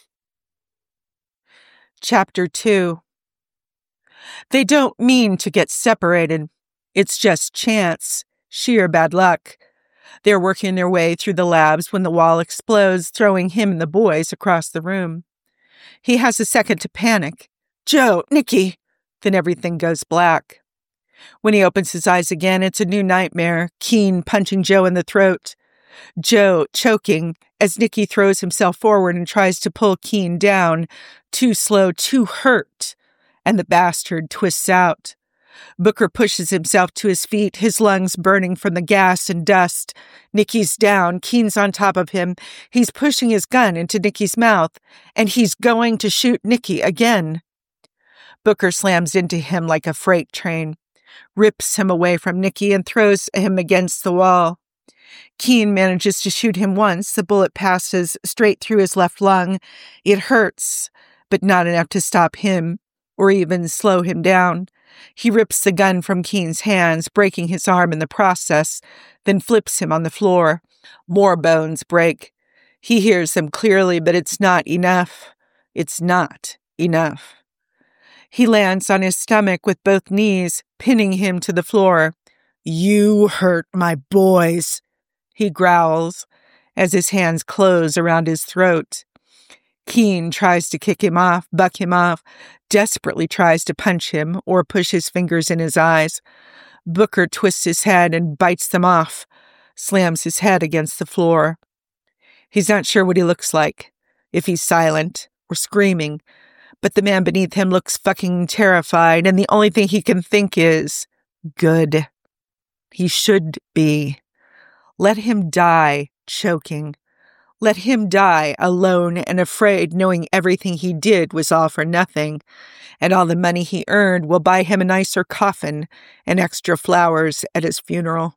Chapter two. They don't mean to get separated. It's just chance, sheer bad luck. They're working their way through the labs when the wall explodes, throwing him and the boys across the room. He has a second to panic. Joe, Nikki! Then everything goes black. When he opens his eyes again, it's a new nightmare, Keen punching Joe in the throat. Joe choking as Nikki throws himself forward and tries to pull Keen down, too slow, too hurt, and the bastard twists out. Booker pushes himself to his feet, his lungs burning from the gas and dust. Nikki's down, Keen's on top of him. He's pushing his gun into Nikki's mouth, and he's going to shoot Nikki again. Booker slams into him like a freight train, rips him away from Nikki, and throws him against the wall. Keen manages to shoot him once. The bullet passes straight through his left lung. It hurts, but not enough to stop him or even slow him down. He rips the gun from Keen's hands, breaking his arm in the process, then flips him on the floor. More bones break. He hears them clearly, but it's not enough. It's not enough. He lands on his stomach with both knees, pinning him to the floor. You hurt my boys, he growls as his hands close around his throat. Keen tries to kick him off, buck him off, desperately tries to punch him or push his fingers in his eyes. Booker twists his head and bites them off, slams his head against the floor. He's not sure what he looks like, if he's silent or screaming, but the man beneath him looks fucking terrified, and the only thing he can think is, good. He should be. Let him die, choking. Let him die, alone and afraid, knowing everything he did was all for nothing, and all the money he earned will buy him a nicer coffin and extra flowers at his funeral.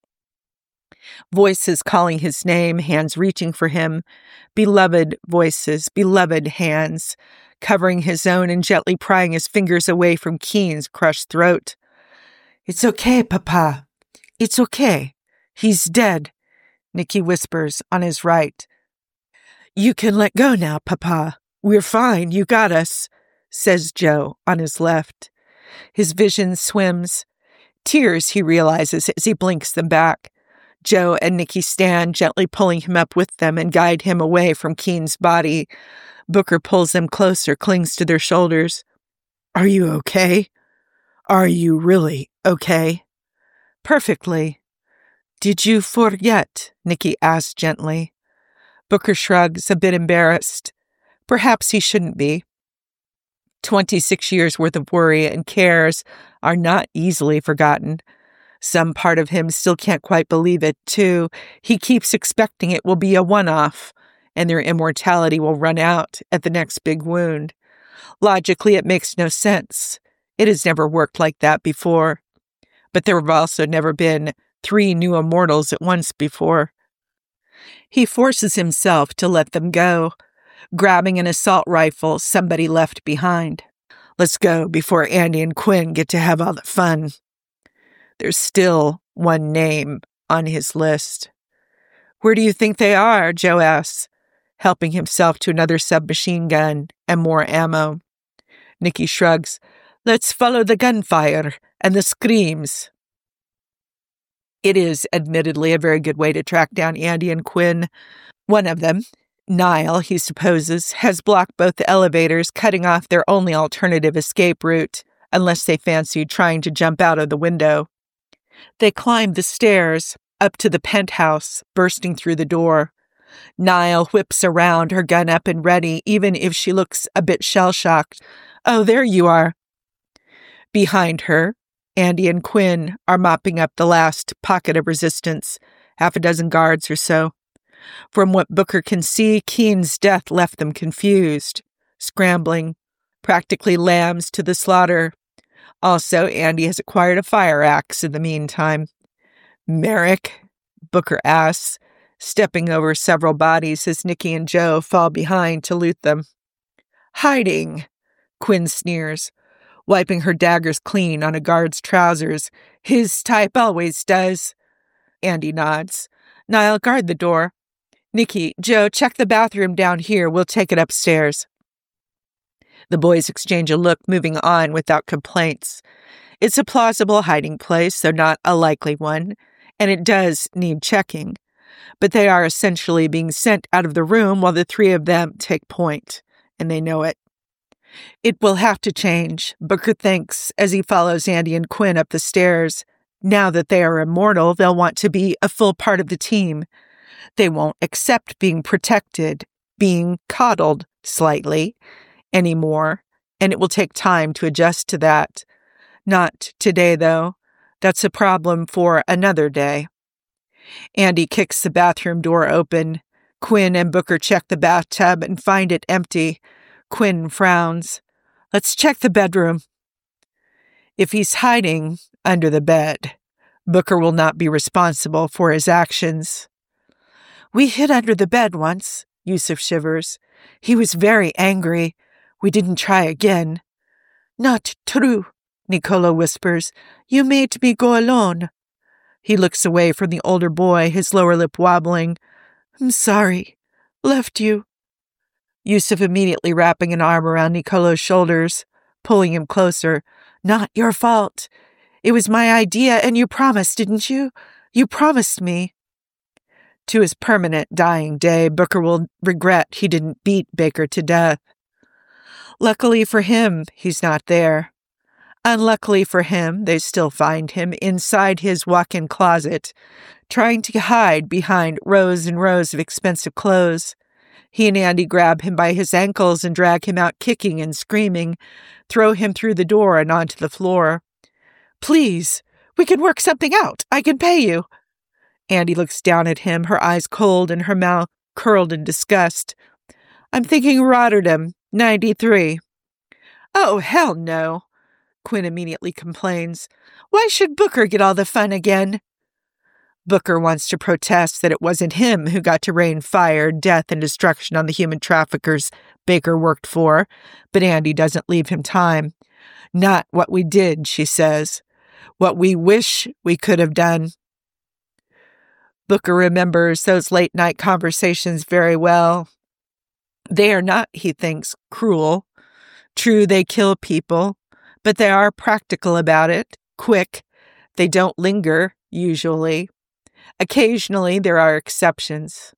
Voices calling his name, hands reaching for him. Beloved voices, beloved hands, covering his own and gently prying his fingers away from Keen's crushed throat. "It's okay, Papa. It's okay. He's dead," Nicky whispers on his right. "You can let go now, Papa. We're fine. You got us," says Joe on his left. His vision swims. Tears, he realizes as he blinks them back. Joe and Nicky stand, gently pulling him up with them and guide him away from Keen's body. Booker pulls them closer, clings to their shoulders. "Are you okay? Are you really okay?" "Perfectly." "Did you forget?" Nicky asks gently. Booker shrugs, a bit embarrassed. Perhaps he shouldn't be. Twenty-six years' worth of worry and cares are not easily forgotten. Some part of him still can't quite believe it, too. He keeps expecting it will be a one-off, and their immortality will run out at the next big wound. Logically, it makes no sense. It has never worked like that before. But there have also never been three new immortals at once before. He forces himself to let them go, grabbing an assault rifle somebody left behind. Let's go before Andy and Quinn get to have all the fun. There's still one name on his list. "Where do you think they are?" Joe asks, helping himself to another submachine gun and more ammo. Nicky shrugs. "Let's follow the gunfire and the screams." It is admittedly a very good way to track down Andy and Quinn. One of them, Niall, he supposes, has blocked both the elevators, cutting off their only alternative escape route, unless they fancied trying to jump out of the window. They climb the stairs, up to the penthouse, bursting through the door. Niall whips around, her gun up and ready, even if she looks a bit shell-shocked. "Oh, there you are." Behind her, Andy and Quinn are mopping up the last pocket of resistance, half a dozen guards or so. From what Booker can see, Keen's death left them confused, scrambling, practically lambs to the slaughter. Also, Andy has acquired a fire axe in the meantime. "Merrick?" Booker asks, stepping over several bodies as Nicky and Joe fall behind to loot them. "Hiding," Quinn sneers, wiping her daggers clean on a guard's trousers. "His type always does." Andy nods. "Niall, guard the door. Nicky, Joe, check the bathroom down here. We'll take it upstairs." The boys exchange a look, moving on without complaints. It's a plausible hiding place, though not a likely one, and it does need checking. But they are essentially being sent out of the room while the three of them take point, and they know it. It will have to change, Booker thinks as he follows Andy and Quinn up the stairs. Now that they are immortal, they'll want to be a full part of the team. They won't accept being protected, being coddled slightly anymore, and it will take time to adjust to that. Not today, though. That's a problem for another day. Andy kicks the bathroom door open. Quinn and Booker check the bathtub and find it empty. Quinn frowns. "Let's check the bedroom." If he's hiding under the bed, Booker will not be responsible for his actions. "We hid under the bed once," Yusuf shivers. "He was very angry. We didn't try again." "Not true," Nicola whispers. "You made me go alone." He looks away from the older boy, his lower lip wobbling. "I'm sorry. Left you." Yusuf immediately wrapping an arm around Nicolo's shoulders, pulling him closer. "Not your fault. It was my idea, and you promised, didn't you? You promised me." To his permanent dying day, Booker will regret he didn't beat Baker to death. Luckily for him, he's not there. Unluckily for him, they still find him inside his walk-in closet, trying to hide behind rows and rows of expensive clothes. He and Andy grab him by his ankles and drag him out kicking and screaming, throw him through the door and onto the floor. "Please, we can work something out. I can pay you." Andy looks down at him, her eyes cold and her mouth curled in disgust. I'm thinking Rotterdam, ninety-three. Oh, hell no, Quinn immediately complains. Why should Booker get all the fun again? Booker wants to protest that it wasn't him who got to rain fire, death, and destruction on the human traffickers Baker worked for, but Andy doesn't leave him time. Not what we did, she says. What we wish we could have done. Booker remembers those late-night conversations very well. They are not, he thinks, cruel. True, they kill people, but they are practical about it, quick. They don't linger, usually. Occasionally, there are exceptions.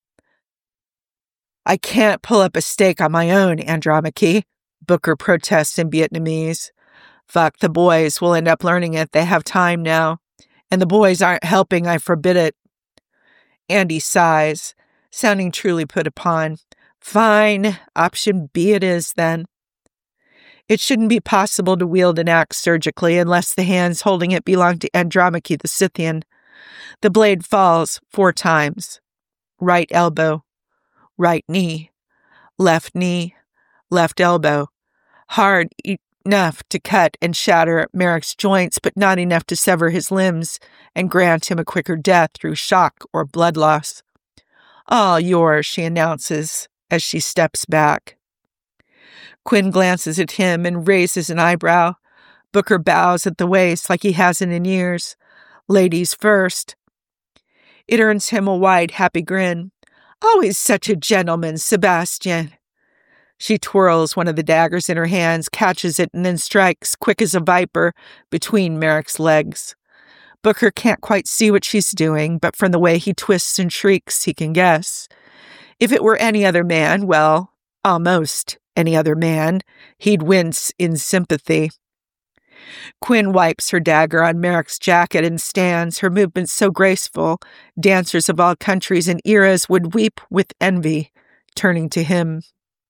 I can't pull up a stake on my own, Andromache, Booker protests in Vietnamese. Fuck the boys, we'll end up learning it. They have time now. And the boys aren't helping, I forbid it. Andy sighs, sounding truly put upon. Fine, option B it is, then. It shouldn't be possible to wield an axe surgically unless the hands holding it belong to Andromache the Scythian. The blade falls four times. Right elbow, right knee, left knee, left elbow. Hard enough to cut and shatter Merrick's joints, but not enough to sever his limbs and grant him a quicker death through shock or blood loss. All yours, she announces as she steps back. Quinn glances at him and raises an eyebrow. Booker bows at the waist like he hasn't in years. Ladies first. It earns him a wide, happy grin. Always such a gentleman, Sebastian. She twirls one of the daggers in her hands, catches it, and then strikes, quick as a viper, between Merrick's legs. Booker can't quite see what she's doing, but from the way he twists and shrieks, he can guess. If it were any other man, well, almost any other man, he'd wince in sympathy. Quinn wipes her dagger on Merrick's jacket and stands, her movements so graceful, dancers of all countries and eras would weep with envy, turning to him.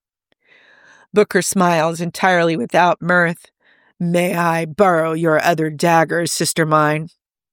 Booker smiles entirely without mirth. May I borrow your other dagger, sister mine?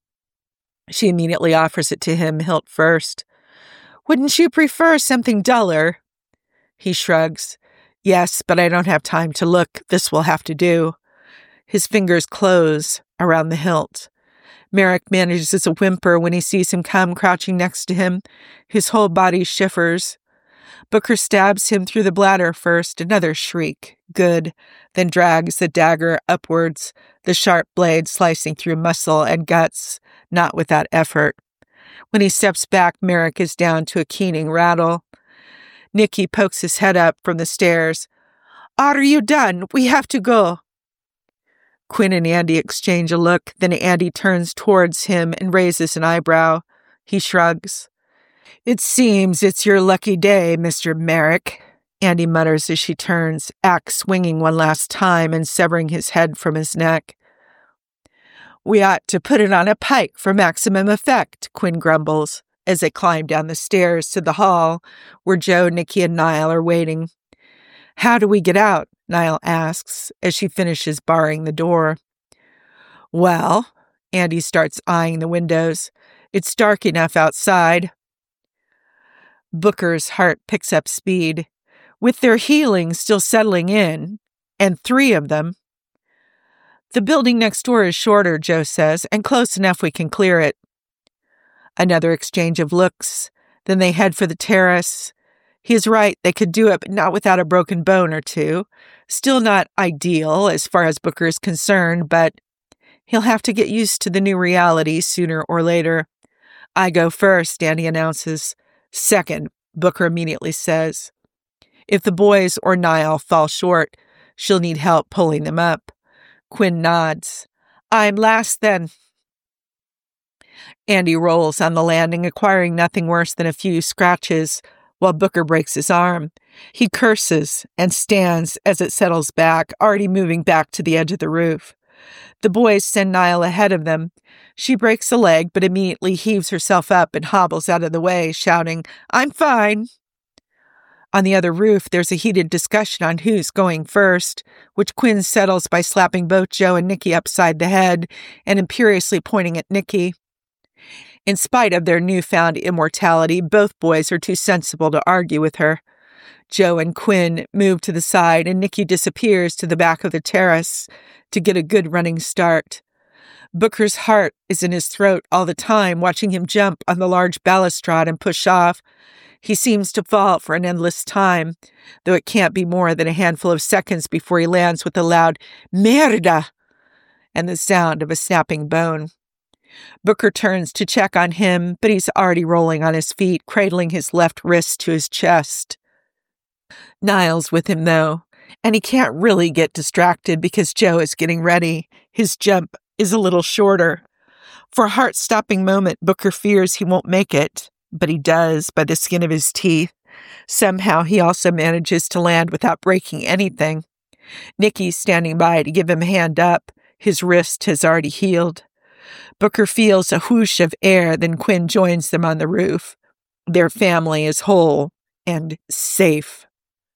She immediately offers it to him, hilt first. Wouldn't you prefer something duller? He shrugs. Yes, but I don't have time to look. This will have to do. His fingers close around the hilt. Merrick manages a whimper when he sees him come crouching next to him. His whole body shivers. Booker stabs him through the bladder first, another shriek. Good. Then drags the dagger upwards, the sharp blade slicing through muscle and guts, not without effort. When he steps back, Merrick is down to a keening rattle. Nicky pokes his head up from the stairs. Are you done? We have to go. Quinn and Andy exchange a look, then Andy turns towards him and raises an eyebrow. He shrugs. It seems it's your lucky day, Mister Merrick, Andy mutters as she turns, axe swinging one last time and severing his head from his neck. We ought to put it on a pike for maximum effect, Quinn grumbles, as they climb down the stairs to the hall where Joe, Nicky, and Niall are waiting. How do we get out? Niall asks as she finishes barring the door. Well, Andy starts eyeing the windows. It's dark enough outside. Booker's heart picks up speed. With their healing still settling in, and three of them. The building next door is shorter, Joe says, and close enough we can clear it. Another exchange of looks. Then they head for the terrace. He's right, they could do it, but not without a broken bone or two. Still not ideal as far as Booker is concerned, but he'll have to get used to the new reality sooner or later. I go first, Andy announces. Second, Booker immediately says. If the boys or Niall fall short, she'll need help pulling them up. Quinn nods. I'm last then. Andy rolls on the landing, acquiring nothing worse than a few scratches, while Booker breaks his arm. He curses and stands as it settles back, already moving back to the edge of the roof. The boys send Niall ahead of them. She breaks a leg, but immediately heaves herself up and hobbles out of the way, shouting, I'm fine. On the other roof, there's a heated discussion on who's going first, which Quinn settles by slapping both Joe and Nicky upside the head and imperiously pointing at Nicky. In spite of their newfound immortality, both boys are too sensible to argue with her. Joe and Quinn move to the side, and Nicky disappears to the back of the terrace to get a good running start. Booker's heart is in his throat all the time, watching him jump on the large balustrade and push off. He seems to fall for an endless time, though it can't be more than a handful of seconds before he lands with a loud "Merda!" and the sound of a snapping bone. Booker turns to check on him, but he's already rolling on his feet, cradling his left wrist to his chest. Niall's with him, though, and he can't really get distracted because Joe is getting ready. His jump is a little shorter. For a heart-stopping moment, Booker fears he won't make it, but he does by the skin of his teeth. Somehow he also manages to land without breaking anything. Nicky's standing by to give him a hand up. His wrist has already healed. Booker feels a whoosh of air, then Quinn joins them on the roof. Their family is whole and safe.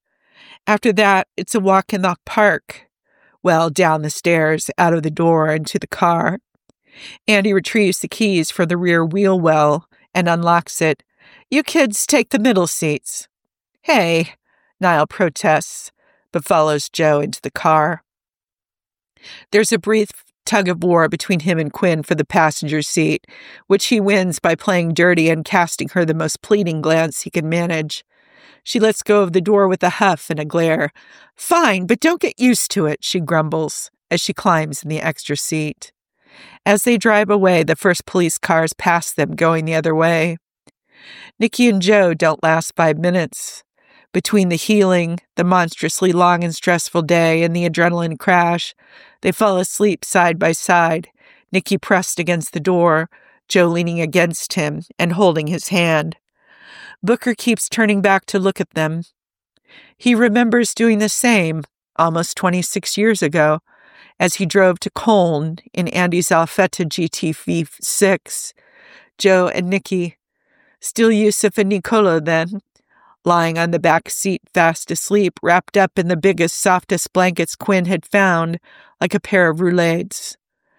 After that, it's a walk in the park. Well, down the stairs, out of the door, and to the car. Andy retrieves the keys for the rear wheel well and unlocks it. "You kids take the middle seats." "Hey," Niall protests, but follows Joe into the car. There's a brief tug of war between him and Quinn for the passenger seat, which he wins by playing dirty and casting her the most pleading glance he can manage. She lets go of the door with a huff and a glare. "Fine, but don't get used to it," she grumbles as she climbs in the extra seat. As they drive away, the first police cars pass them going the other way. Nicky and Joe don't last five minutes. Between the healing, the monstrously long and stressful day, and the adrenaline crash, they fall asleep side by side, Nicky pressed against the door, Joe leaning against him and holding his hand. Booker keeps turning back to look at them. He remembers doing the same almost twenty-six years ago as he drove to Colne in Andy's Alfetta G T V six. Joe and Nicky, still Yusuf and Nicola then, lying on the back seat fast asleep, wrapped up in the biggest, softest blankets Quinn had found, like a pair of roulades.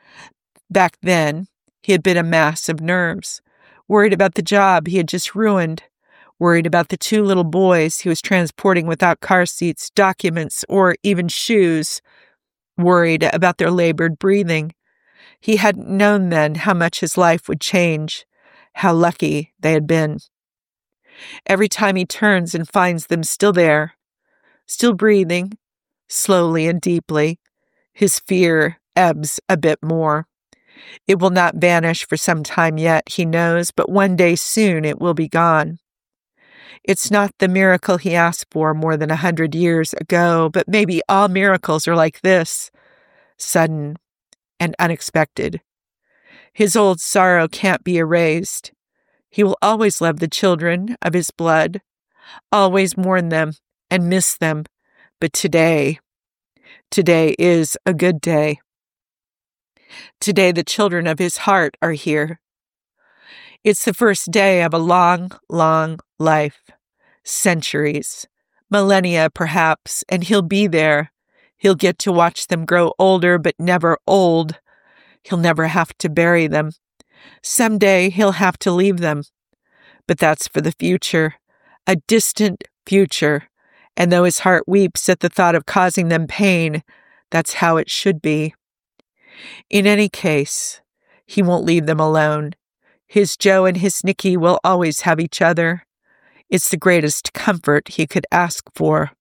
Back then, he had been a mass of nerves, worried about the job he had just ruined, worried about the two little boys he was transporting without car seats, documents, or even shoes, worried about their labored breathing. He hadn't known then how much his life would change, how lucky they had been. Every time he turns and finds them still there, still breathing, slowly and deeply, his fear ebbs a bit more. It will not vanish for some time yet, he knows, but one day soon it will be gone. It's not the miracle he asked for more than a hundred years ago, but maybe all miracles are like this, sudden and unexpected. His old sorrow can't be erased. He will always love the children of his blood, always mourn them and miss them, but today, today is a good day. Today the children of his heart are here. It's the first day of a long, long life. Centuries, millennia perhaps, and he'll be there. He'll get to watch them grow older, but never old. He'll never have to bury them. Someday he'll have to leave them. But that's for the future, a distant future. And though his heart weeps at the thought of causing them pain, that's how it should be. In any case, he won't leave them alone. His Joe and his Nicky will always have each other. It's the greatest comfort he could ask for.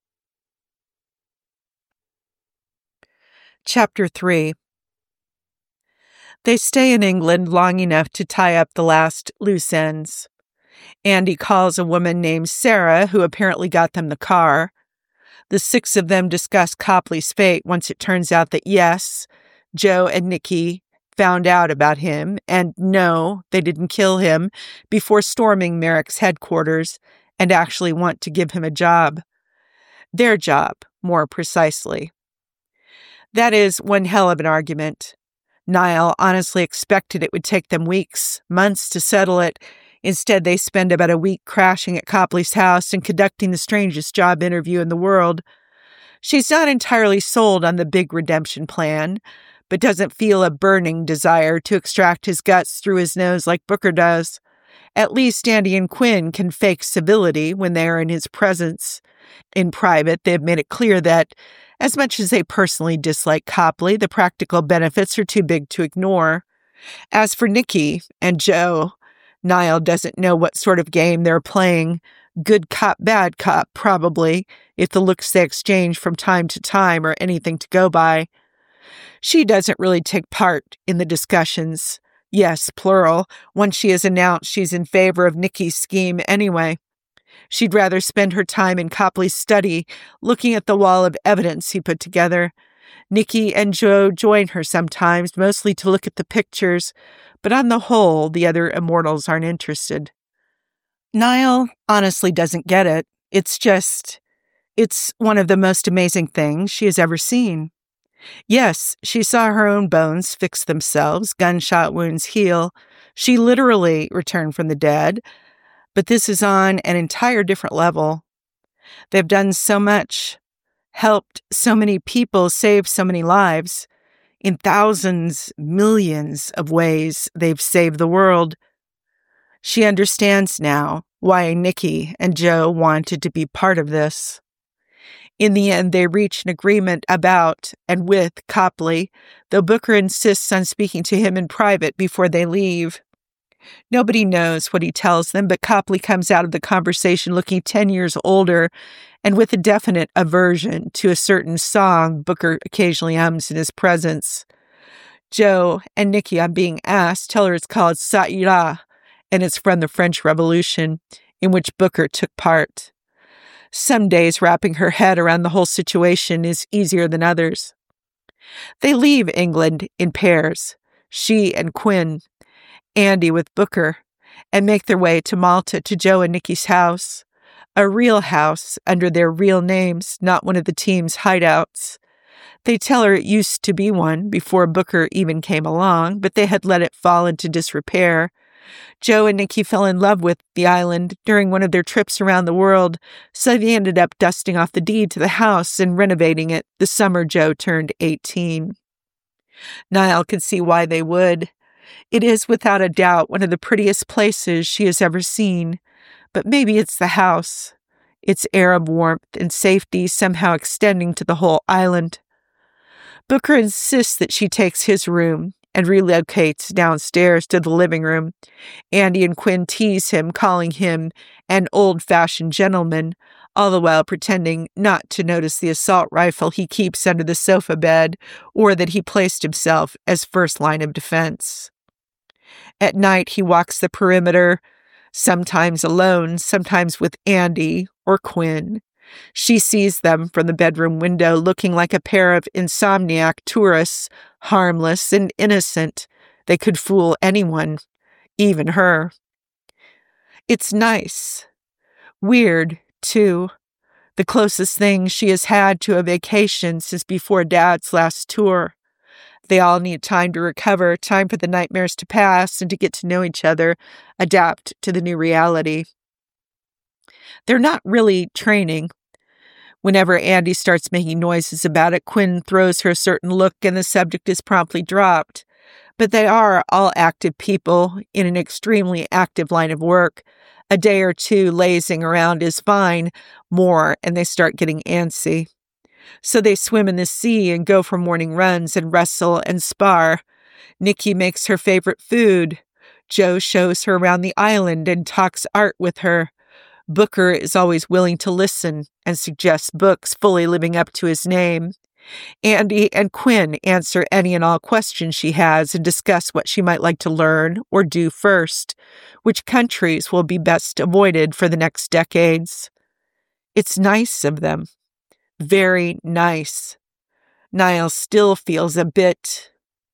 Chapter three. They stay in England long enough to tie up the last loose ends. Andy calls a woman named Sarah, who apparently got them the car. The six of them discuss Copley's fate once it turns out that yes, Joe and Nicky found out about him, and no, they didn't kill him before storming Merrick's headquarters and actually want to give him a job. Their job, more precisely. That is one hell of an argument. Niall honestly expected it would take them weeks, months to settle it. Instead, they spend about a week crashing at Copley's house and conducting the strangest job interview in the world. She's not entirely sold on the big redemption plan, but doesn't feel a burning desire to extract his guts through his nose like Booker does. At least Andy and Quinn can fake civility when they are in his presence. In private, they've made it clear that, as much as they personally dislike Copley, the practical benefits are too big to ignore. As for Nikki and Joe, Niall doesn't know what sort of game they're playing. Good cop, bad cop, probably, if the looks they exchange from time to time are anything to go by. She doesn't really take part in the discussions. Yes, plural, once she has announced she's in favor of Nikki's scheme anyway. She'd rather spend her time in Copley's study, looking at the wall of evidence he put together. Nikki and Joe join her sometimes, mostly to look at the pictures, but on the whole, the other immortals aren't interested. Niall honestly doesn't get it. It's just, it's one of the most amazing things she has ever seen. Yes, she saw her own bones fix themselves, gunshot wounds heal. She literally returned from the dead, but this is on an entire different level. They've done so much, helped so many people, saved so many lives. In thousands, millions of ways, they've saved the world. She understands now why Nikki and Joe wanted to be part of this. In the end, they reach an agreement about and with Copley, though Booker insists on speaking to him in private before they leave. Nobody knows what he tells them, but Copley comes out of the conversation looking ten years older and with a definite aversion to a certain song Booker occasionally hums in his presence. Joe and Nikki, on being asked, tell her it's called Ça Ira, and it's from the French Revolution, in which Booker took part. Some days wrapping her head around the whole situation is easier than others. They leave England in pairs, she and Quinn, Andy with Booker, and make their way to Malta to Joe and Nikki's house, a real house under their real names, not one of the team's hideouts. They tell her it used to be one before Booker even came along, but they had let it fall into disrepair. Joe and Nikki fell in love with the island during one of their trips around the world, so they ended up dusting off the deed to the house and renovating it the summer Joe turned eighteen. Niall could see why they would. It is without a doubt one of the prettiest places she has ever seen, but maybe it's the house, its Arab warmth and safety somehow extending to the whole island. Booker insists that she takes his room and relocates downstairs to the living room. Andy and Quinn tease him, calling him an old-fashioned gentleman, all the while pretending not to notice the assault rifle he keeps under the sofa bed, or that he placed himself as first line of defense. At night, he walks the perimeter, sometimes alone, sometimes with Andy or Quinn. She sees them from the bedroom window, looking like a pair of insomniac tourists, harmless and innocent. They could fool anyone, even her. It's nice. Weird, too. The closest thing she has had to a vacation since before Dad's last tour. They all need time to recover, time for the nightmares to pass and to get to know each other, adapt to the new reality. They're not really training. Whenever Andy starts making noises about it, Quinn throws her a certain look and the subject is promptly dropped. But they are all active people in an extremely active line of work. A day or two lazing around is fine, more, and they start getting antsy. So they swim in the sea and go for morning runs and wrestle and spar. Nikki makes her favorite food. Joe shows her around the island and talks art with her. Booker is always willing to listen and suggest books fully living up to his name. Andy and Quinn answer any and all questions she has and discuss what she might like to learn or do first, which countries will be best avoided for the next decades. It's nice of them. Very nice. Niall still feels a bit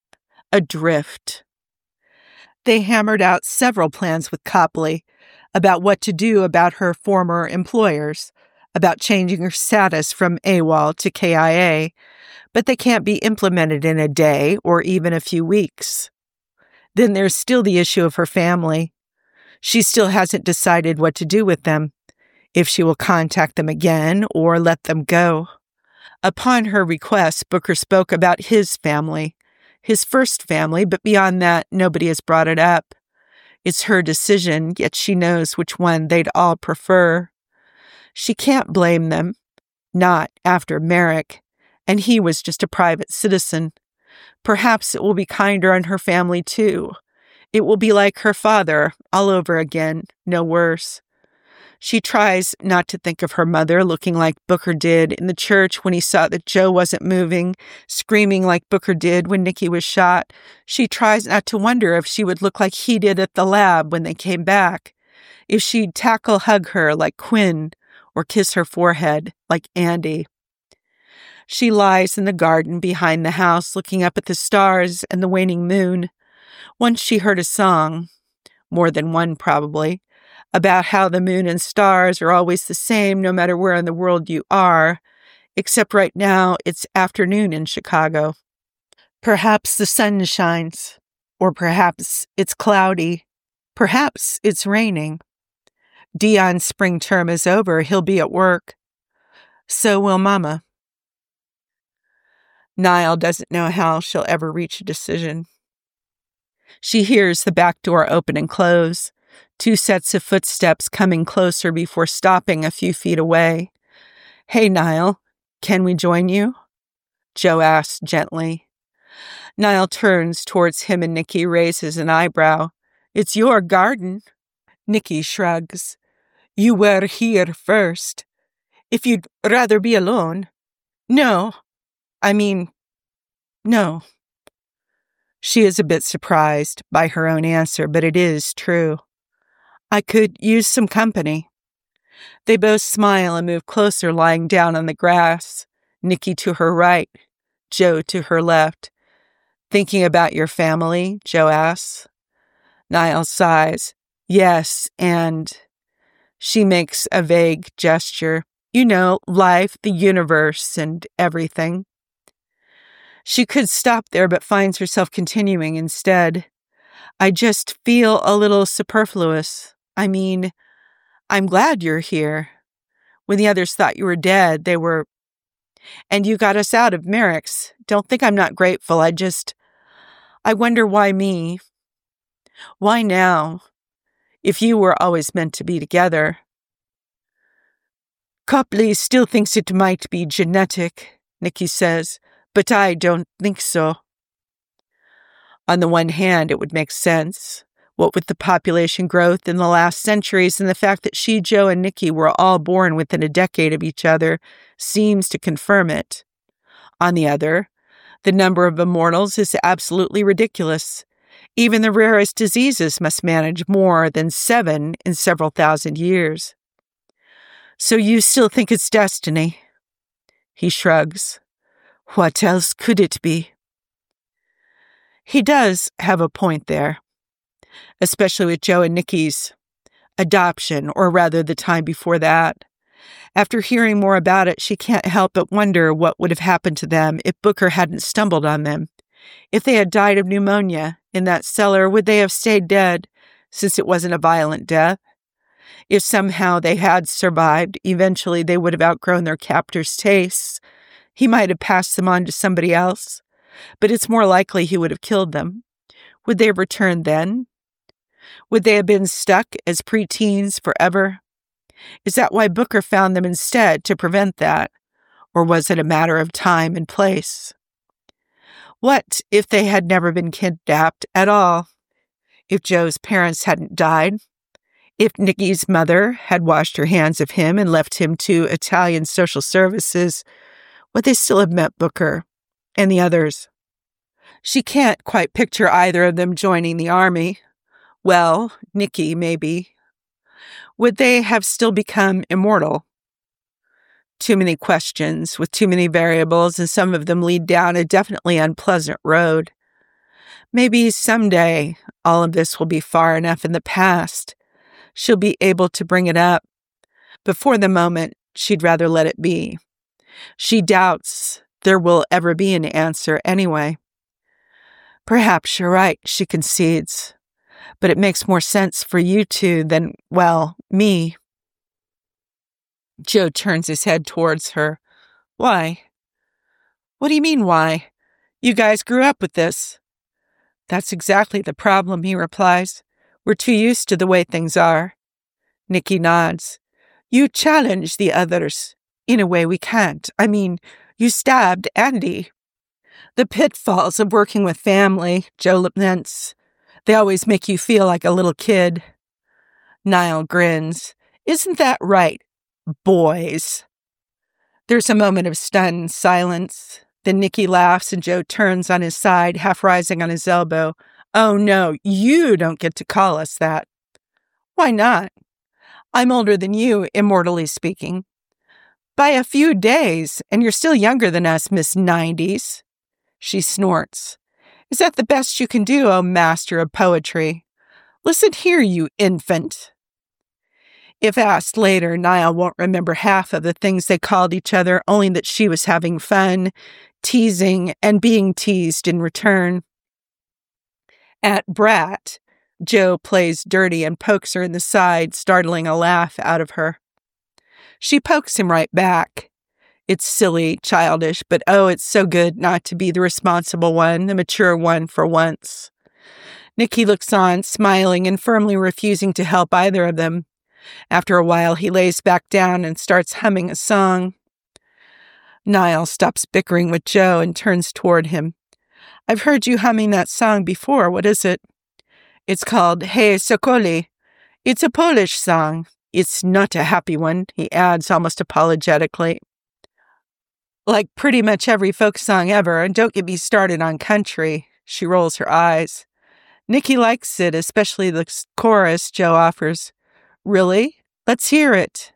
adrift. They hammered out several plans with Copley about what to do about her former employers, about changing her status from AWOL to K I A, but they can't be implemented in a day or even a few weeks. Then there's still the issue of her family. She still hasn't decided what to do with them, if she will contact them again or let them go. Upon her request, Booker spoke about his family, his first family, but beyond that, nobody has brought it up. It's her decision, yet she knows which one they'd all prefer. She can't blame them, not after Merrick, and he was just a private citizen. Perhaps it will be kinder on her family, too. It will be like her father, all over again, no worse. She tries not to think of her mother looking like Booker did in the church when he saw that Joe wasn't moving, screaming like Booker did when Nikki was shot. She tries not to wonder if she would look like he did at the lab when they came back, if she'd tackle hug her like Quinn or kiss her forehead like Andy. She lies in the garden behind the house looking up at the stars and the waning moon. Once she heard a song, more than one probably, about how the moon and stars are always the same no matter where in the world you are, except right now it's afternoon in Chicago. Perhaps the sun shines, or perhaps it's cloudy. Perhaps it's raining. Dion's spring term is over. He'll be at work. So will Mama. Niall doesn't know how she'll ever reach a decision. She hears the back door open and close, two sets of footsteps coming closer before stopping a few feet away. "Hey, Niall, can we join you?" Joe asks gently. Niall turns towards him and Nikki raises an eyebrow. "It's your garden." Nikki shrugs. "You were here first. If you'd rather be alone." "No. I mean, no." She is a bit surprised by her own answer, but it is true. "I could use some company." They both smile and move closer, lying down on the grass. Nikki to her right, Joe to her left. "Thinking about your family?" Joe asks. Niall sighs. "Yes, and..." She makes a vague gesture. "You know, life, the universe, and everything." She could stop there, but finds herself continuing instead. "I just feel a little superfluous. I mean, I'm glad you're here. When the others thought you were dead, they were... And you got us out of Merrick's. Don't think I'm not grateful. I just... I wonder why me? Why now? If you were always meant to be together." "Copley still thinks it might be genetic," Nikki says, "but I don't think so." On the one hand, it would make sense. What with the population growth in the last centuries and the fact that she, Joe, and Nikki were all born within a decade of each other seems to confirm it. On the other, the number of immortals is absolutely ridiculous. Even the rarest diseases must manage more than seven in several thousand years. "So you still think it's destiny?" He shrugs. "What else could it be?" He does have a point there, especially with Joe and Nikki's adoption, or rather the time before that. After hearing more about it, she can't help but wonder what would have happened to them if Booker hadn't stumbled on them. If they had died of pneumonia in that cellar, would they have stayed dead, since it wasn't a violent death? If somehow they had survived, eventually they would have outgrown their captor's tastes. He might have passed them on to somebody else, but it's more likely he would have killed them. Would they have returned then? Would they have been stuck as preteens forever? Is that why Booker found them instead, to prevent that? Or was it a matter of time and place? What if they had never been kidnapped at all? If Joe's parents hadn't died? If Nikki's mother had washed her hands of him and left him to Italian social services, would they still have met Booker and the others? She can't quite picture either of them joining the army. Well, Nikki, maybe. Would they have still become immortal? Too many questions with too many variables, and some of them lead down a definitely unpleasant road. Maybe someday all of this will be far enough in the past. She'll be able to bring it up. But for the moment, she'd rather let it be. She doubts there will ever be an answer anyway. "Perhaps you're right," she concedes. "But it makes more sense for you two than, well, me." Joe turns his head towards her. "Why?" "What do you mean, why? You guys grew up with this. That's exactly the problem, he replies. We're too used to the way things are. Nikki nods. You challenge the others. In a way we can't. I mean, you stabbed Andy. The pitfalls of working with family, Joe laments. They always make you feel like a little kid. Niall grins. Isn't that right, boys? There's a moment of stunned silence. Then Nikki laughs and Joe turns on his side, half rising on his elbow. Oh no, you don't get to call us that. Why not? I'm older than you, immortally speaking. By a few days, and you're still younger than us, Miss Nineties. She snorts. Is that the best you can do, oh master of poetry? Listen here, you infant. If asked later, Niall won't remember half of the things they called each other, only that she was having fun, teasing, and being teased in return. At Brat, Joe plays dirty and pokes her in the side, startling a laugh out of her. She pokes him right back. It's silly, childish, but oh, it's so good not to be the responsible one, the mature one for once. Nikki looks on, smiling and firmly refusing to help either of them. After a while, he lays back down and starts humming a song. Niall stops bickering with Joe and turns toward him. I've heard you humming that song before. What is it? It's called Hej Sokoli. It's a Polish song. It's not a happy one, he adds almost apologetically. Like pretty much every folk song ever, and don't get me started on country. She rolls her eyes. Nikki likes it, especially the chorus Joe offers. Really? Let's hear it.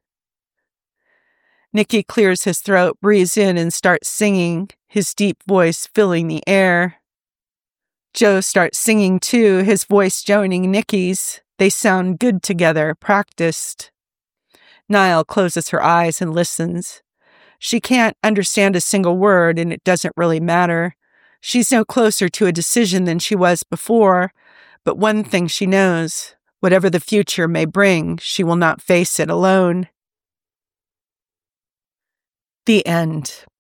Nikki clears his throat, breathes in, and starts singing, his deep voice filling the air. Joe starts singing too, his voice joining Nikki's. They sound good together, practiced. Niall closes her eyes and listens. She can't understand a single word, and it doesn't really matter. She's no closer to a decision than she was before, but one thing she knows. Whatever the future may bring, she will not face it alone. The end.